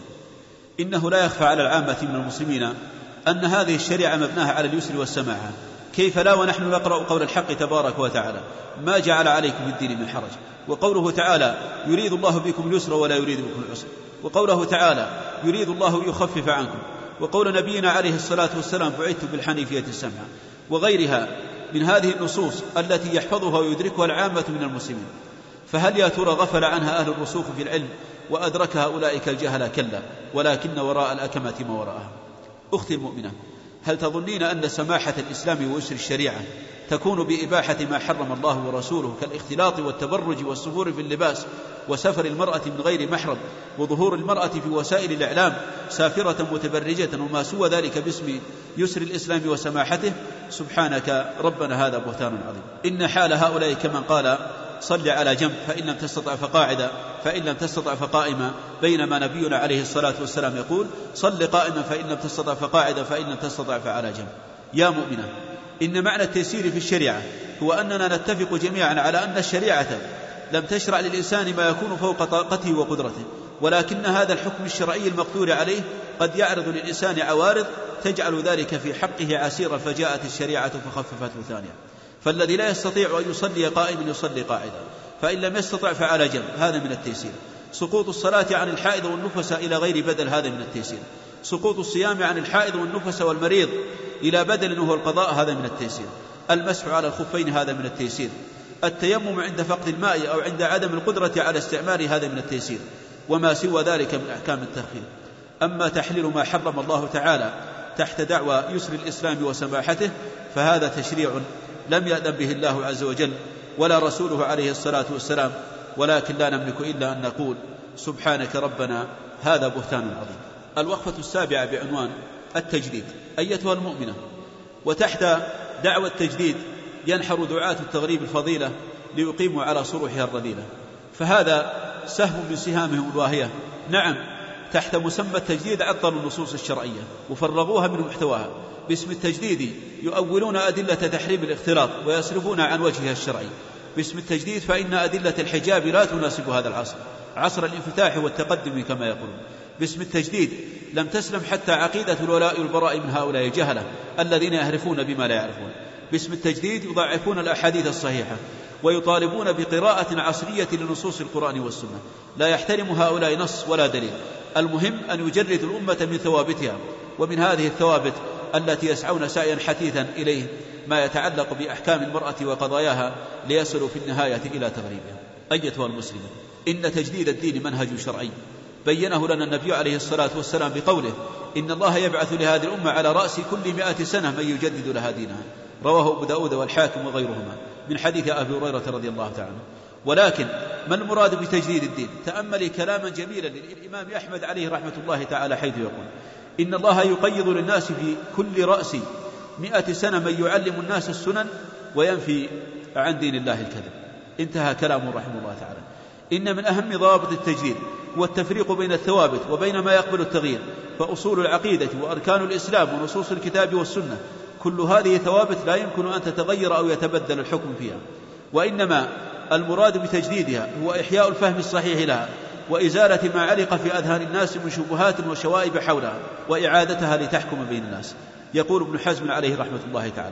إنه لا يخفى على العامة من المسلمين أن هذه الشريعة مبناها على اليسر والسماحة، كيف لا ونحن نقرأ قول الحق تبارك وتعالى: ما جعل عليكم الدين من حرج، وقوله تعالى: يريد الله بكم اليسر ولا يريد بكم العسر، وقوله تعالى: يريد الله يخفف عنكم، وقول نبينا عليه الصلاة والسلام: بعثت بالحنيفية السمحة، وغيرها من هذه النصوص التي يحفظها ويدركها العامة من المسلمين. فهل يا ترى غفل عنها أهل الرسوخ في العلم وأدركها أولئك الجهلة؟ كلا، ولكن وراء الأكمة ما وراءها. أختي المؤمنة، هل تظنين أن سماحة الإسلام ويسر الشريعة تكون بإباحة ما حرم الله ورسوله كالاختلاط والتبرج والسفور في اللباس وسفر المرأة من غير محرم وظهور المرأة في وسائل الإعلام سافرة متبرجة وما سوى ذلك باسم يسر الإسلام وسماحته؟ سبحانك ربنا، هذا بهتان عظيم. إن حال هؤلاء كمن قال: صل على جنب، فإن لم تستطع فقاعدا، فإن لم تستطع فقائما، بينما نبينا عليه الصلاة والسلام يقول: صل قائما فإن لم تستطع فقاعدا، فإن لم تستطع فعلى جنب. يا مؤمنة، إن معنى التيسير في الشريعة هو أننا نتفق جميعا على أن الشريعة لم تشرع للإنسان ما يكون فوق طاقته وقدرته، ولكن هذا الحكم الشرعي المقدور عليه قد يعرض للإنسان عوارض تجعل ذلك في حقه عسيرا، فجاءت الشريعة فخففته ثانيا. فالذي لا يستطيع أن يصلي قائما يصلي قاعدا، فإن لم يستطع فعلى جنب، هذا من التيسير. سقوط الصلاة عن الحائض والنفس إلى غير بدل، هذا من التيسير. سقوط الصيام عن الحائض والنفس والمريض إلى بدل وهو القضاء، هذا من التيسير. المسح على الخفين، هذا من التيسير. التيمم عند فقد الماء أو عند عدم القدرة على استعمال، هذا من التيسير. وما سوى ذلك من أحكام التخفيف. أما تحليل ما حرم الله تعالى تحت دعوى يسر الإسلام وسماحته، فهذا تشريع لم يأذن به الله عز وجل ولا رسوله عليه الصلاة والسلام، ولكن لا نملك إلا أن نقول: سبحانك ربنا، هذا بهتان عظيم. الوقفة السابعة بعنوان التجديد. أيتها المؤمنة، وتحت دعوى التجديد ينحر دعاة التغريب الفضيلة ليقيموا على صروحها الرذيلة، فهذا سهم من سهامهم الواهية. نعم، تحت مسمى التجديد عطلوا النصوص الشرعية وفرغوها من محتواها. باسم التجديد يؤولون أدلة تحريم الاختلاط ويصرفون عن وجهها الشرعي. باسم التجديد فإن أدلة الحجاب لا تناسب هذا العصر، عصر الانفتاح والتقدم كما يقولون. باسم التجديد لم تسلم حتى عقيدة الولاء والبراء من هؤلاء الجهلة الذين يهرفون بما لا يعرفون. باسم التجديد يضعفون الأحاديث الصحيحة ويطالبون بقراءة عصرية لنصوص القرآن والسنة. لا يحترم هؤلاء نص ولا دليل، المهم أن يجرد الأمة من ثوابتها، ومن هذه الثوابت التي يسعون سعيا حثيثا إليه ما يتعلق بأحكام المرأة وقضاياها ليصلوا في النهاية إلى تغريبها. أيتها المسلمون، إن تجديد الدين منهج شرعي بينه لنا النبي عليه الصلاة والسلام بقوله: إن الله يبعث لهذه الأمة على رأس كل مئة سنة من يجدد لها دينها. رواه أبو داود والحاكم وغيرهما من حديث أبي هريرة رضي الله تعالى. ولكن ما المراد بتجديد الدين؟ تأملي كلاما جميلا للإمام أحمد عليه رحمة الله تعالى، حيث يقول: إن الله يقيض للناس في كل رأس مئة سنة من يعلم الناس السنن وينفي عن دين الله الكذب. انتهى كلامه رحمه الله تعالى. إن من أهم ضوابط التجديد هو التفريق بين الثوابت وبين ما يقبل التغيير، فأصول العقيدة وأركان الإسلام ونصوص الكتاب والسنة كل هذه ثوابت لا يمكن أن تتغير أو يتبدل الحكم فيها، وإنما المراد بتجديدها هو إحياء الفهم الصحيح لها وإزالة ما علق في أذهان الناس من شبهات وشوائب حولها وإعادتها لتحكم بين الناس. يقول ابن حزم عليه رحمة الله تعالى: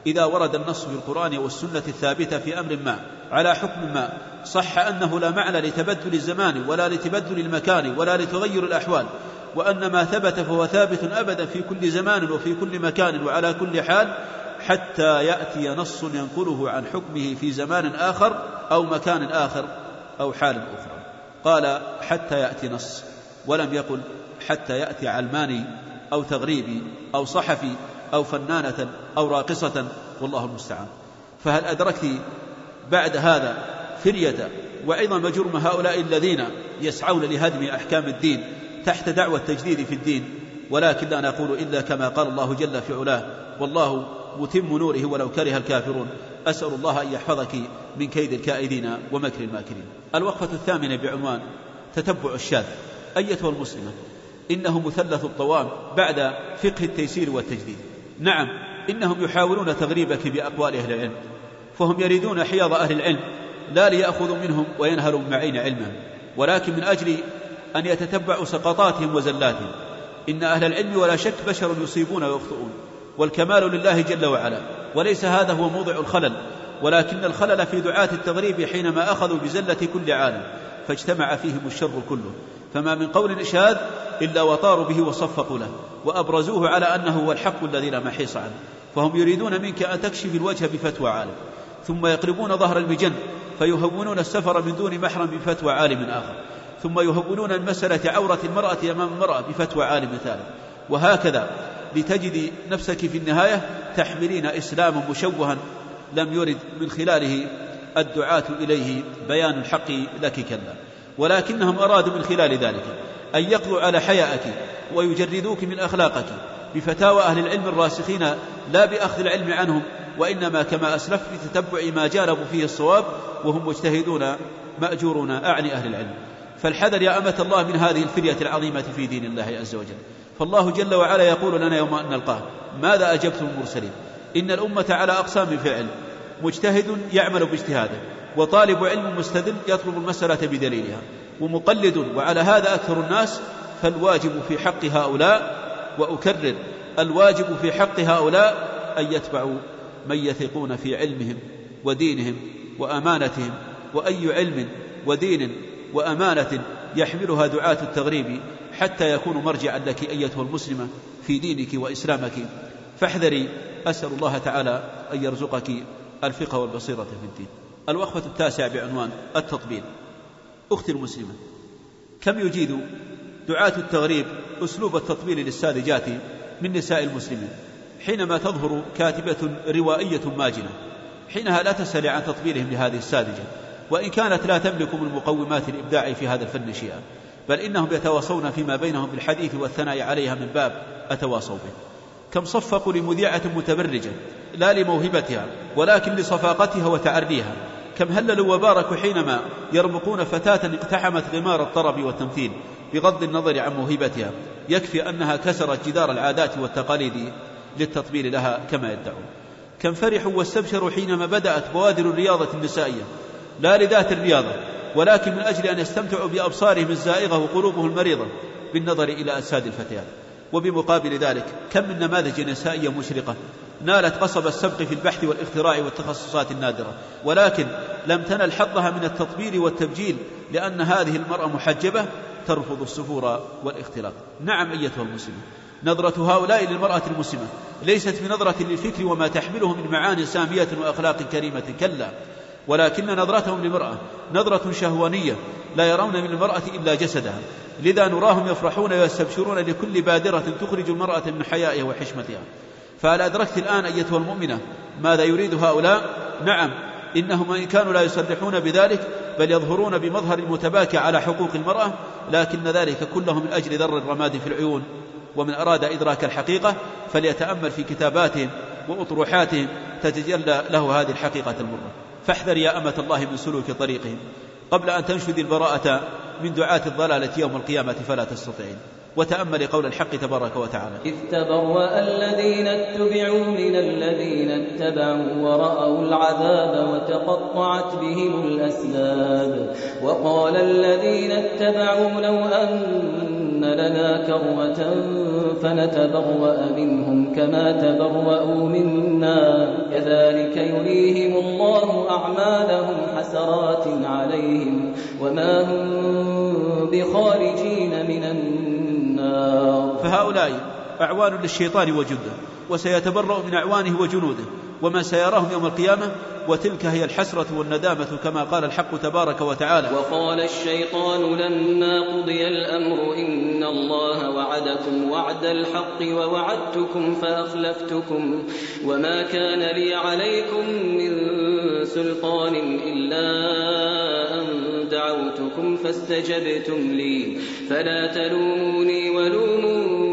إذا ورد النص في القرآن والسنة الثابتة في أمر ما على حكم ما صح أنه لا معنى لتبدل الزمان ولا لتبدل المكان ولا لتغير الأحوال، وأن ما ثبت فهو ثابت أبدا في كل زمان وفي كل مكان وعلى كل حال، حتى يأتي نص ينقله عن حكمه في زمان آخر أو مكان آخر أو حال أخرى. قال حتى يأتي نص، ولم يقل حتى يأتي علماني أو تغريبي أو صحفي أو فنانة أو راقصة، والله المستعان. فهل أدركت بعد هذا فرية وعظم جرم هؤلاء الذين يسعون لهدم أحكام الدين تحت دعوى التجديد في الدين؟ ولكن لا نقول إلا كما قال الله جل في علاه: والله متم نوره ولو كره الكافرون. أسأل الله أن يحفظك من كيد الكائدين ومكر الماكرين. الوقفة الثامنة بعنوان تتبع الشاذ. أيتها المسلمة، إنه مثلث الطوام بعد فقه التيسير والتجديد. نعم، إنهم يحاولون تغريبك بأقوال أهل العلم، فهم يريدون حياض أهل العلم لا ليأخذوا منهم وينهلوا من معين علمهم، ولكن من أجل أن يتتبعوا سقطاتهم وزلاتهم. إن أهل العلم ولا شك بشر يصيبون ويخطئون، والكمال لله جل وعلا، وليس هذا هو موضع الخلل، ولكن الخلل في دعاة التغريب حينما أخذوا بزلة كل عالم فاجتمع فيهم الشر كله، فما من قول شاذ إلا وطاروا به وصفقوا له وأبرزوه على أنه هو الحق الذي لا محيص عنه. فهم يريدون منك أن تكشف الوجه بفتوى عالم، ثم يقلبون ظهر المجن فيهونون السفر من دون محرم بفتوى عالم آخر، ثم يهونون المسألة عورة المرأة أمام المرأة بفتوى عالم ثالث، وهكذا لتجد نفسك في النهاية تحملين إسلاما مشوها لم يرد من خلاله الدعاة إليه بيان الحق لك كلا، ولكنهم أرادوا من خلال ذلك أن يقضوا على حيائك ويجردوك من أخلاقك بفتاوى أهل العلم الراسخين، لا بأخذ العلم عنهم، وإنما كما أسلفت بتتبع ما جانبوا فيه الصواب، وهم مجتهدون مأجورون أعني أهل العلم. فالحذر يا أمة الله من هذه الفرية العظيمة في دين الله عز وجل. فالله جل وعلا يقول لنا يوم أن نلقاه: ماذا أجبتم المرسلين؟ إن الأمة على أقسام في علم، مجتهد يعمل باجتهاده، وطالب علم مستدل يطلب المسألة بدليلها، ومقلد، وعلى هذا أكثر الناس. فالواجب في حق هؤلاء، وأكرر الواجب في حق هؤلاء، أن يتبعوا من يثقون في علمهم ودينهم وأمانتهم. وأي علم ودين وأمانة يحملها دعاة التغريب حتى يكونوا مرجعا لك أيتها المسلمة في دينك وإسلامك. فاحذري، أسأل الله تعالى أن يرزقك الفقه والبصيرة في الدين. الوقفة التاسعة بعنوان التطبيل. أختي المسلمة، كم يجيد دعاة التغريب أسلوب التطبيل للساذجات من نساء المسلمين حينما تظهر كاتبة روائية ماجنة، حينها لا تسأل عن تطبيلهم لهذه الساذجة، وإن كانت لا تملك من مقومات الإبداع في هذا الفن شيئا، بل إنهم يتواصون فيما بينهم بالحديث والثناء عليها من باب أتواصوا به. كم صفقوا لمذيعة متبرجة لا لموهبتها ولكن لصفاقتها وتعريها، كم هللوا وباركوا حينما يرمقون فتاة اقتحمت غمار الطرب والتمثيل بغض النظر عن موهبتها، يكفي أنها كسرت جدار العادات والتقاليد للتطبيل لها كما يدعون. كم فرحوا واستبشروا حينما بدأت بوادر الرياضة النسائية، لا لذات الرياضة ولكن من أجل أن يستمتعوا بأبصارهم الزائغة وقلوبهم المريضة بالنظر إلى أجساد الفتيات. وبمقابل ذلك كم من نماذج نسائية مشرقة نالت قصب السبق في البحث والاختراع والتخصصات النادرة، ولكن لم تنل حظها من التطبيل والتبجيل، لأن هذه المرأة محجبة ترفض السفور والاختلاط. نعم أيتها المسلمة، نظرة هؤلاء للمرأة المسلمة ليست بنظرة للفكر وما تحمله من معاني سامية وأخلاق كريمة، كلا، ولكن نظرتهم للمرأة نظرة شهوانية، لا يرون من المرأة إلا جسدها، لذا نراهم يفرحون ويستبشرون لكل بادرة تخرج المرأة من حيائها وحشمتها. فهل أدركت الآن أيتها المؤمنة ماذا يريد هؤلاء؟ نعم، إنهم إن كانوا لا يصرحون بذلك بل يظهرون بمظهر المتباكي على حقوق المرأة، لكن ذلك كله من أجل ذر الرماد في العيون. ومن أراد إدراك الحقيقة فليتأمل في كتاباتهم وأطروحاتهم تتجلى له هذه الحقيقة المرة. فاحذر يا أمة الله من سلوك طريقهم قبل أن تنشد البراءة من دعاة الضلالة يوم القيامة فلا تستطيعين. وتأمل قول الحق تبارك وتعالى: إذ تبرأ الذين اتبعوا من الذين اتبعوا ورأوا العذاب وتقطعت بهم الأسباب وقال الذين اتبعوا لو أن لنا كرة فنتبرأ منهم كما تبرأوا منا كذلك يريهم الله أعمالهم حسرات عليهم وما هم بخارجين من النار. فهؤلاء أعوان للشيطان وجنده، وسيتبرأ من أعوانه وجنوده ومن سيراهم يوم القيامة، وتلك هي الحسرة والندامة كما قال الحق تبارك وتعالى: وقال الشيطان لما قضي الأمر إن الله وعدكم وعد الحق ووعدتكم فأخلفتكم وما كان لي عليكم من سلطان إلا أن دعوتكم فاستجبتم لي فلا تلوموني ولوموا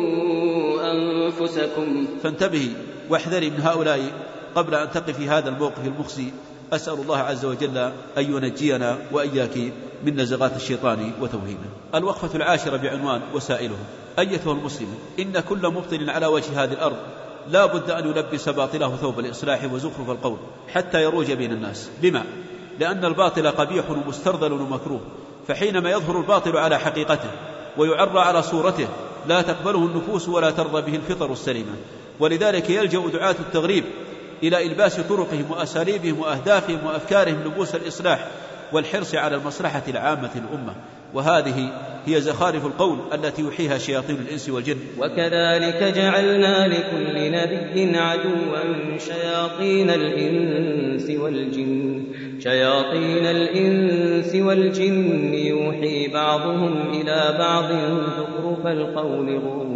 أنفسكم. فانتبهي واحذري من هؤلاء قبل أن تقف في هذا الموقف المخزي. أسأل الله عز وجل أن ينجينا وإياك من نزغات الشيطان وتوهينه. الوقفة العاشرة بعنوان وسائله. أيتها المسلم، إن كل مبطل على وجه هذه الأرض لا بد أن يلبس باطله ثوب الإصلاح وزخرف القول حتى يروج بين الناس. لما؟ لأن الباطل قبيح ومسترذل ومكروه، فحينما يظهر الباطل على حقيقته ويعرى على صورته لا تقبله النفوس ولا ترضى به الفطر السليمة. ولذلك يلجأ دعاة التغريب إلى إلباس طرقهم وأساليبهم وأهدافهم وأفكارهم لبوس الإصلاح والحرص على المصلحة العامة الأمة، وهذه هي زخارف القول التي يحييها شياطين الإنس والجن. وكذلك جعلنا لكل نبي عدوا شياطين الإنس والجن شياطين الإنس والجن يوحي بعضهم إلى بعض زخرف القول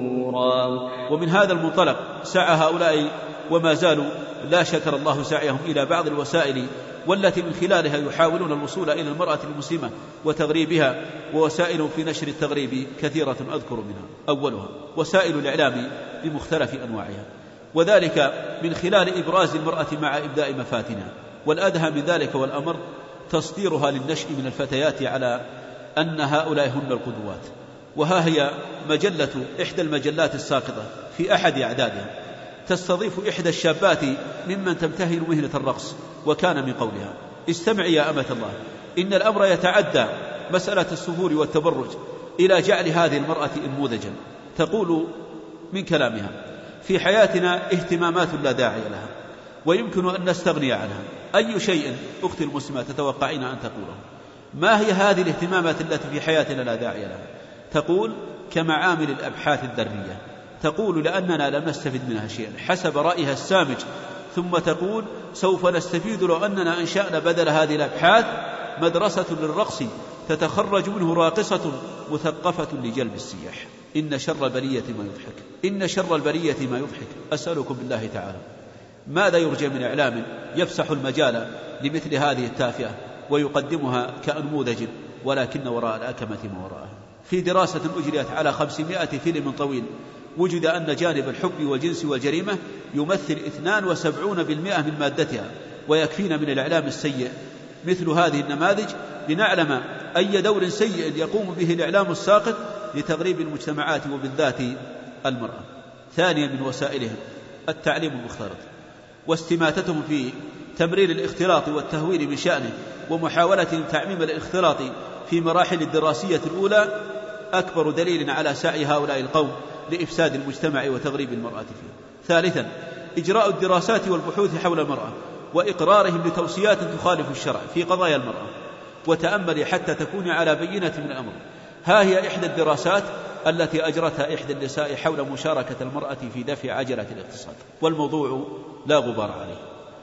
غرورا. ومن هذا المنطلق سعى هؤلاء وما زالوا لا شكر الله سعيهم إلى بعض الوسائل والتي من خلالها يحاولون الوصول إلى المرأة المسلمة وتغريبها، ووسائل في نشر التغريب كثيرة أذكر منها. أولها وسائل الإعلام بمختلف أنواعها، وذلك من خلال إبراز المرأة مع إبداء مفاتنها، والأدهى من ذلك والأمر تصديرها للنشء من الفتيات على أن هؤلاء هن القدوات. وها هي مجلة إحدى المجلات الساقطة في أحد أعدادها تستضيف إحدى الشابات ممن تمتهن مهنة الرقص، وكان من قولها: استمعي يا أمة الله، إن الأمر يتعدى مسألة السفور والتبرج إلى جعل هذه المرأة نموذجا. تقول من كلامها: في حياتنا اهتمامات لا داعي لها ويمكن أن نستغني عنها. أي شيء أختي المسلمة تتوقعين أن تقوله؟ ما هي هذه الاهتمامات التي في حياتنا لا داعي لها؟ تقول: كمعامل الأبحاث الذرية. تقول: لأننا لم نستفد منها شيئا حسب رأيها السامج. ثم تقول: سوف نستفيد لو أننا أنشأنا بدل هذه الأبحاث مدرسة للرقص تتخرج منه راقصة مثقفة لجلب السياح. إن شر البرية ما يضحك إن شر البرية ما يضحك. أسألكم بالله تعالى، ماذا يرجى من إعلام يفسح المجال لمثل هذه التافهة ويقدمها كأنموذج، ولكن وراء الأكمة ما وراءها؟ في دراسة أجريت على خمسمائة فيلم طويل وجد أن جانب الحب والجنس والجريمة يمثل اثنين وسبعين بالمئة من مادتها، ويكفينا من الإعلام السيء مثل هذه النماذج لنعلم أي دور سيء يقوم به الإعلام الساقط لتغريب المجتمعات وبالذات المرأة. ثانيا من وسائلهم التعليم المختلط، واستماتتهم في تمرير الاختلاط والتهويل من شأنه، ومحاولتهم تعميم الاختلاط في مراحل الدراسية الأولى أكبر دليل على سعي هؤلاء القوم لإفساد المجتمع وتغريب المرأة فيه. ثالثا إجراء الدراسات والبحوث حول المرأة وإقرارهم لتوصيات تخالف الشرع في قضايا المرأة. وتأملي حتى تكوني على بينة من الأمر. ها هي إحدى الدراسات التي أجرتها إحدى النساء حول مشاركة المرأة في دفع عجلة الاقتصاد، والموضوع لا غبار عليه.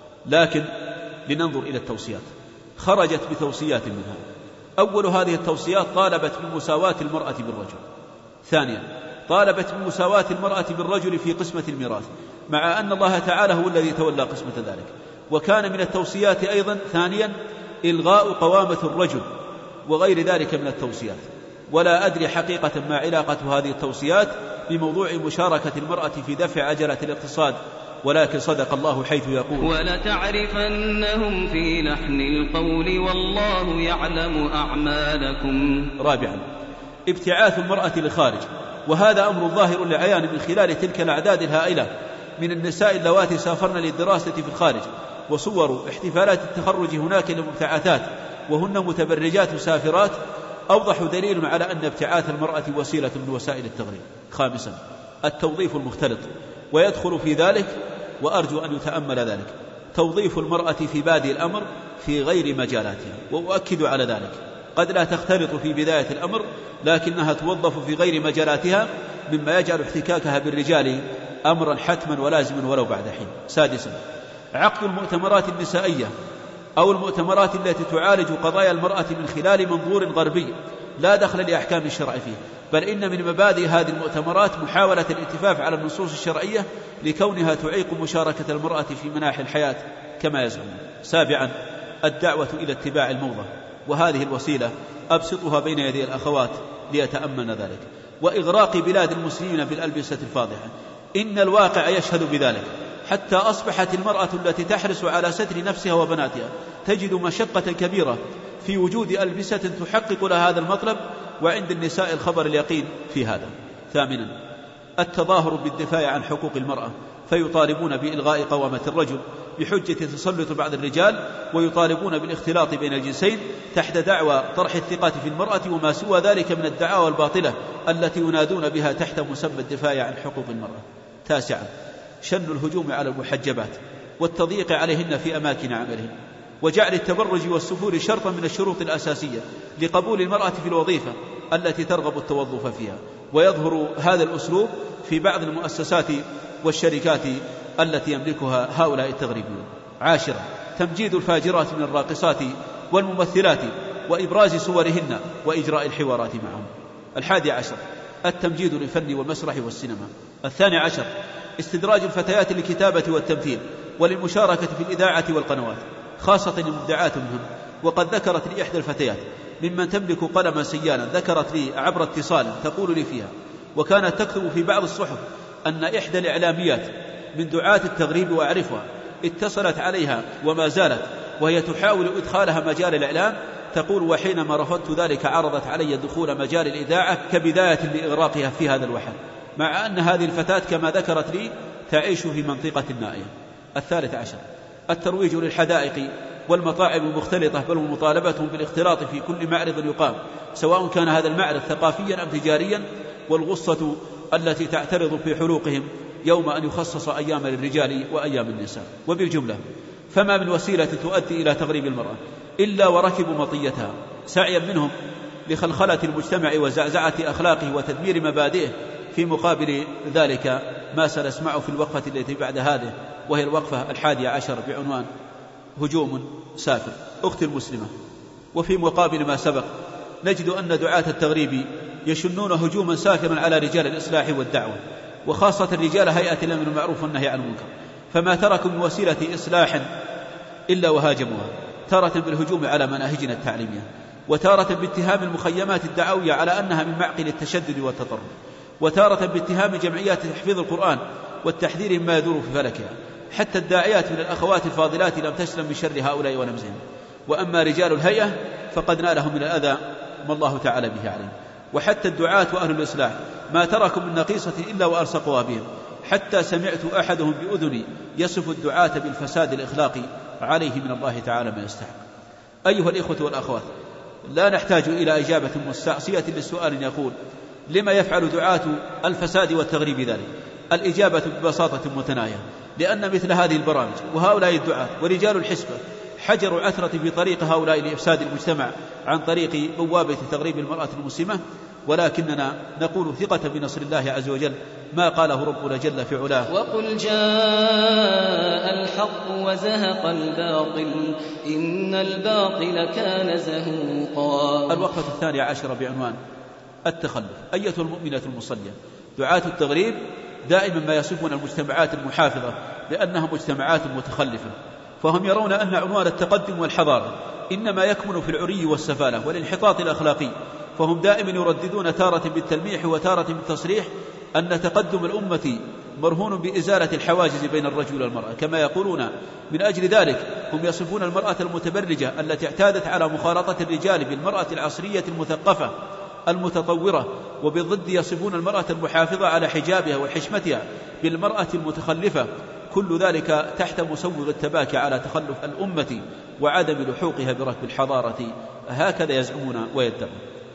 لكن لننظر إلى التوصيات. خرجت بتوصيات منها. أول هذه التوصيات طالبت بمساواة المرأة بالرجل. ثانيا طالبت بمساواة المرأة بالرجل في قسمة الميراث، مع أن الله تعالى هو الذي تولى قسمة ذلك. وكان من التوصيات أيضا ثانيا إلغاء قوامة الرجل وغير ذلك من التوصيات. ولا أدري حقيقة ما علاقة هذه التوصيات بموضوع مشاركة المرأة في دفع عجلة الاقتصاد، ولكن صدق الله حيث يقول: ولتعرفنهم في لحن القول والله يعلم أعمالكم. رابعا ابتعاث المرأة للخارج، وهذا أمر ظاهر لعيان من خلال تلك الأعداد الهائلة من النساء اللواتي سافرن للدراسة في الخارج، وصور احتفالات التخرج هناك للمبتعثات وهن متبرجات سافرات أوضح دليل على أن ابتعاث المرأة وسيلة من وسائل التغريب. خامسا التوظيف المختلط، ويدخل في ذلك، وأرجو أن يتأمل ذلك، توظيف المرأة في بادئ الأمر في غير مجالاتها، وأؤكد على ذلك، قد لا تختلط في بداية الأمر لكنها توظف في غير مجالاتها، مما يجعل احتكاكها بالرجال أمرا حتما ولازما ولو بعد حين. سادسا عقد المؤتمرات النسائية أو المؤتمرات التي تعالج قضايا المرأة من خلال منظور غربي لا دخل لأحكام الشرع فيه، بل إن من مبادئ هذه المؤتمرات محاولة الاتفاق على النصوص الشرعية لكونها تعيق مشاركة المرأة في مناحي الحياة كما يزعمون. سابعا الدعوة إلى اتباع الموضة، وهذه الوسيلة أبسطها بين يدي الأخوات ليتأمن ذلك، وإغراق بلاد المسلمين بالألبسة الفاضحة. إن الواقع يشهد بذلك، حتى أصبحت المرأة التي تحرص على ستر نفسها وبناتها تجد مشقة كبيرة في وجود ألبسة تحقق لها هذا المطلب، وعند النساء الخبر اليقين في هذا. ثامنا التظاهر بالدفاع عن حقوق المرأة، فيطالبون بإلغاء قوامة الرجل بحجة تسلط بعض الرجال، ويطالبون بالاختلاط بين الجنسين تحت دعوى طرح الثقة في المرأة وما سوى ذلك من الدعاوى الباطلة التي ينادون بها تحت مسمى الدفاع عن حقوق المرأة. تاسعا شن الهجوم على المحجبات والتضييق عليهن في أماكن عملهن، وجعل التبرج والسفور شرطا من الشروط الأساسية لقبول المرأة في الوظيفة التي ترغب التوظف فيها. ويظهر هذا الأسلوب في بعض المؤسسات والشركات التي يملكها هؤلاء التغريبيون. عاشرا تمجيد الفاجرات من الراقصات والممثلات وإبراز صورهن وإجراء الحوارات معهم. الحادي عشر التمجيد للفن والمسرح والسينما. الثاني عشر استدراج الفتيات للكتابة والتمثيل وللمشاركة في الإذاعة والقنوات، خاصة المبدعات منهم. وقد ذكرت لي إحدى الفتيات ممن تملك قلما سيالا، ذكرت لي عبر اتصال تقول لي فيها، وكانت تكتب في بعض الصحف أن إحدى الإعلاميات من دعاة التغريب وأعرفها اتصلت عليها وما زالت وهي تحاول إدخالها مجال الإعلام، تقول وحينما رفضت ذلك عرضت علي دخول مجال الإذاعة كبداية لإغراقها في هذا الوحل، مع أن هذه الفتاة كما ذكرت لي تعيش في منطقة نائية. الثالث عشر الترويج للحدائق والمطاعم المختلطة، بل ومطالبتهم بالاختلاط في كل معرض يقام، سواء كان هذا المعرض ثقافيا أم تجاريا، والغصة التي تعترض في حلوقهم يوم أن يخصص أيام للرجال وأيام النساء. وبالجملة فما من وسيلة تؤدي إلى تغريب المرأة إلا وركبوا مطيتها سعيا منهم لخلخلة المجتمع وزعزعة أخلاقه وتدمير مبادئه. في مقابل ذلك ما سنسمعه في الوقفة التي بعد هذه، وهي الوقفة الحادية عشر بعنوان هجوم سافر. أختي المسلمة، وفي مقابل ما سبق نجد أن دعاة التغريب يشنون هجوما سافرا على رجال الإصلاح والدعوة، وخاصة رجال هيئة الأمر بالمعروف والنهي عن المنكر، فما تركوا من وسيلة إصلاح إلا وهاجموها، تارة بالهجوم على مناهجنا التعليمية، وتارة باتهام المخيمات الدعوية على أنها من معقل التشدد والتطرف، وتارة باتهام جمعيات تحفيظ القرآن والتحذير مما يدور في فلكها. حتى الداعيات من الأخوات الفاضلات لم تسلم من شر هؤلاء ونمزهم. وأما رجال الهيئة فقد نالهم من الأذى ما الله تعالى به عليهم. وحتى الدعاة وأهل الإصلاح ما تركوا من نقيصة إلا وأرسقوا بهم، حتى سمعت أحدهم بأذني يصف الدعاة بالفساد الإخلاقي، عليه من الله تعالى ما يستحق. أيها الإخوة والأخوات، لا نحتاج إلى إجابة مستعصية للسؤال يقول لما يفعل دعاة الفساد والتغريب ذلك؟ الإجابة ببساطة متناهية، لأن مثل هذه البرامج وهؤلاء الدعاة ورجال الحسبة حجروا عثرة في طريق هؤلاء لإفساد المجتمع عن طريق بوابة تغريب المرأة المسلمة. ولكننا نقول ثقة بنصر الله عز وجل ما قاله ربنا جل في علاه: وقل جاء الحق وزهق الباطل إن الباطل كان زهوقا. الوقفة الثانية عشرة بعنوان التخلف. أيتها المؤمنة المصلية، دعاة التغريب دائما ما يصفون المجتمعات المحافظة بأنها مجتمعات متخلفة، فهم يرون أن عنوان التقدم والحضارة إنما يكمن في العري والسفالة والانحطاط الأخلاقي، فهم دائما يرددون تارة بالتلميح وتارة بالتصريح أن تقدم الأمة مرهون بإزالة الحواجز بين الرجل والمرأة، كما يقولون من أجل ذلك هم يصفون المرأة المتبرجة التي اعتادت على مخالطة الرجال بالمرأة العصرية المثقفة المتطورة، وبالضد يصفون المرأة المحافظة على حجابها وحشمتها بالمرأة المتخلفة. كل ذلك تحت مسوغ التباكي على تخلف الأمة وعدم لحوقها بركب الحضارة، هكذا يزعمون ويدعون.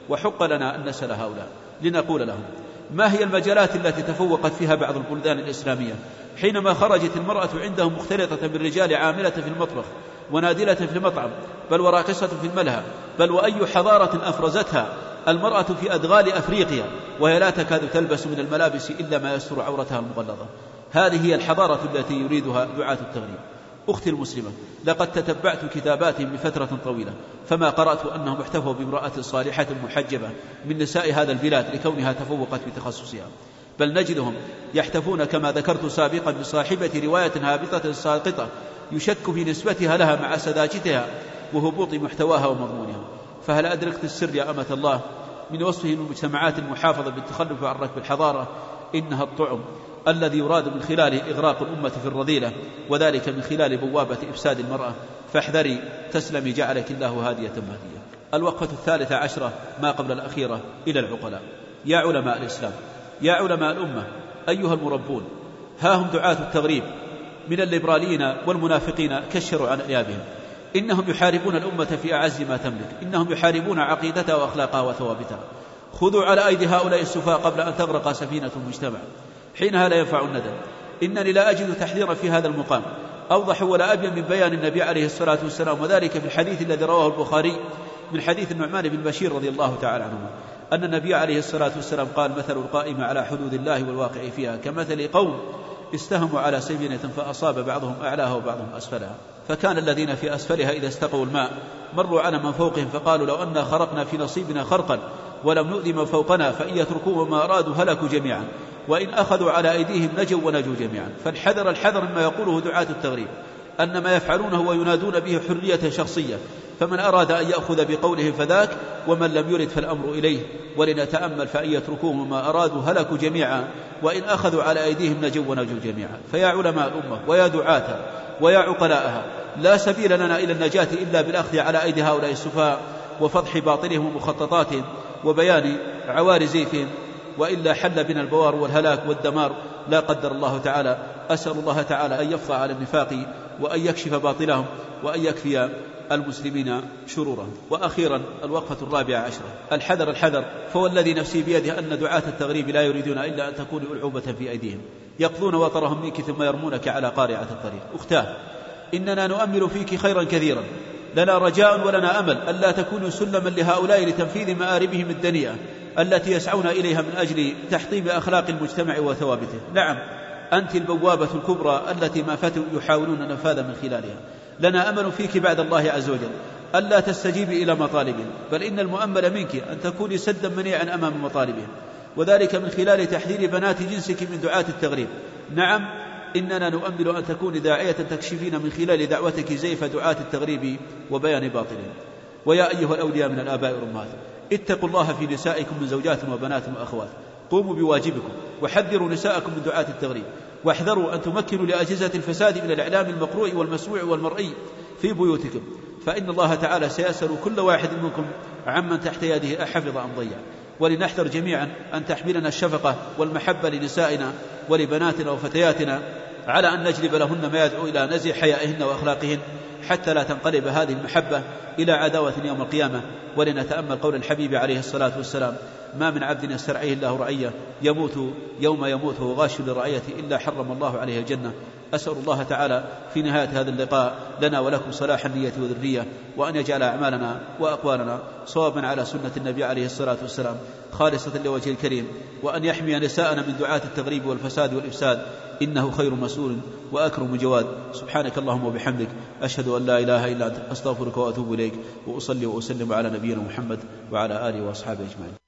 وحق لنا أن نسأل هؤلاء لنقول لهم: ما هي المجالات التي تفوقت فيها بعض البلدان الإسلامية حينما خرجت المرأة عندهم مختلطة بالرجال، عاملة في المطبخ ونادلة في المطعم، بل وراقصة في الملهى، بل وأي حضارة أفرزتها المرأة في أدغال أفريقيا وهي لا تكاد تلبس من الملابس إلا ما يستر عورتها المغلظة. هذه هي الحضارة التي يريدها دعاة التغريب. أختي المسلمة، لقد تتبعت كتاباتهم لفترة طويلة، فما قرأت أنهم احتفوا بامرأة صالحة محجبة من نساء هذا البلاد لكونها تفوقت بتخصصها، بل نجدهم يحتفون كما ذكرت سابقا بصاحبة رواية هابطة ساقطة يشك في نسبتها لها مع سذاجتها وهبوط محتواها ومضمونها. فهل أدركت السر يا أمة الله من وصفهم المجتمعات المحافظة بالتخلف عن ركب الحضارة؟ إنها الطعم الذي يراد من خلاله إغراق الأمة في الرذيلة، وذلك من خلال بوابة إفساد المرأة. فاحذري تسلمي، جعلك الله هادية مهدية. الوقفة الثالثة عشرة ما قبل الأخيرة إلى العقلاء. يا علماء الإسلام، يا علماء الأمة، أيها المربون، ها هم دعاة التغريب من الليبراليين والمنافقين كشروا عن أنيابهم. إنهم يحاربون الأمة في أعز ما تملك، إنهم يحاربون عقيدتها وأخلاقها وثوابتها. خذوا على أيدي هؤلاء السفهاء قبل أن تغرق سفينة المجتمع، حينها لا ينفع الندم. إنني لا أجد تحذيرا في هذا المقام أوضح ولا أبين من بيان النبي عليه الصلاة والسلام، وذلك في الحديث الذي رواه البخاري من حديث النعمان بن بشير رضي الله تعالى عنهما أن النبي عليه الصلاة والسلام قال: مثل القائم على حدود الله والواقع فيها كمثل قوم استهموا على سفينة فأصاب بعضهم أعلاها وبعضهم أسفلها، فكان الذين في أسفلها إذا استقوا الماء مروا على من فوقهم فقالوا: لو أننا خرقنا في نصيبنا خرقا ولم نؤذي من فوقنا، فإن يتركوه ما أرادوا هلكوا جميعا، وإن أخذوا على أيديهم نجوا ونجوا جميعا. فالحذر الحذر مما يقوله دعاة التغريب، أن ما يفعلونه وينادون به حرية شخصية، فمن أراد أن يأخذ بقولهم فذاك، ومن لم يرد فالأمر إليه. ولنتأمل: فإن يتركوه ما أرادوا هلكوا جميعا، وإن أخذوا على أيديهم نجوا ونجوا جميعا. فيا علماء الأمة ويا دعاتها ويا عقلاءها، لا سبيل لنا إلى النجاة إلا بالأخذ على أيدي هؤلاء السفهاء وفضح باطلهم ومخططاتهم وبيان عوار زيفهم، وإلا حل بنا البوار والهلاك والدمار لا قدر الله تعالى. أسأل الله تعالى أن يفضح على النفاق وأن يكشف باطلهم وأن يكفي المسلمين شرورهم. وأخيرا الوقفة الرابعة عشرة، الحذر الحذر، فوالذي نفسي بيده أن دعاة التغريب لا يريدون إلا أن تكون ألعوبة في أيديهم، يقضون وطرهم منك ثم يرمونك على قارعة الطريق. أختاه، إننا نؤمل فيك خيرا كثيرا، لنا رجاء ولنا أمل ألا تكونوا سلما لهؤلاء لتنفيذ مآربهم الدنيئة التي يسعون إليها من أجل تحطيم أخلاق المجتمع وثوابته. نعم، أنت البوابة الكبرى التي ما فتوا يحاولون النفاذ من خلالها. لنا أمل فيك بعد الله عز وجل ألا تستجيبي إلى مطالبهم، بل إن المؤمل منك أن تكوني سدا منيعا أمام مطالبهم، وذلك من خلال تحذير بنات جنسك من دعاة التغريب. نعم، إننا نؤمل أن تكوني داعية تكشفين من خلال دعوتك زيف دعاة التغريب وبيان باطلهم. ويا أيها الأولياء من الآباء والأمهات، اتقوا الله في نسائكم من زوجات وبنات وأخوات، قوموا بواجبكم وحذروا نساءكم من دعاة التغريب، واحذروا أن تمكنوا لأجهزة الفساد من الإعلام المقروء والمسموع والمرئي في بيوتكم، فإن الله تعالى سيسأل كل واحد منكم عمن تحت يده أحفظ أم ضيع. ولنحذر جميعا أن تحملنا الشفقة والمحبة لنسائنا ولبناتنا وفتياتنا على أن نجلب لهن ما يدعو إلى نزع حيائهن وأخلاقهن، حتى لا تنقلب هذه المحبة إلى عداوة يوم القيامة. ولنتأمل قول الحبيب عليه الصلاة والسلام: ما من عبد يسترعيه الله رعية يموت يوم يموت وهو غاش لرعيته إلا حرم الله عليه الجنة. أسأل الله تعالى في نهاية هذا اللقاء لنا ولكم صلاح النية وذرية، وأن يجعل أعمالنا وأقوالنا صوابا على سنة النبي عليه الصلاة والسلام خالصة لوجه الكريم، وأن يحمي نساءنا من دعاة التغريب والفساد والإفساد، إنه خير مسؤول وأكرم جواد. سبحانك اللهم وبحمدك، أشهد أن لا إله إلا أنت، أستغفرك وأتوب إليك، وأصلي وأسلم على نبينا محمد وعلى آله وأصحابه أجمعين.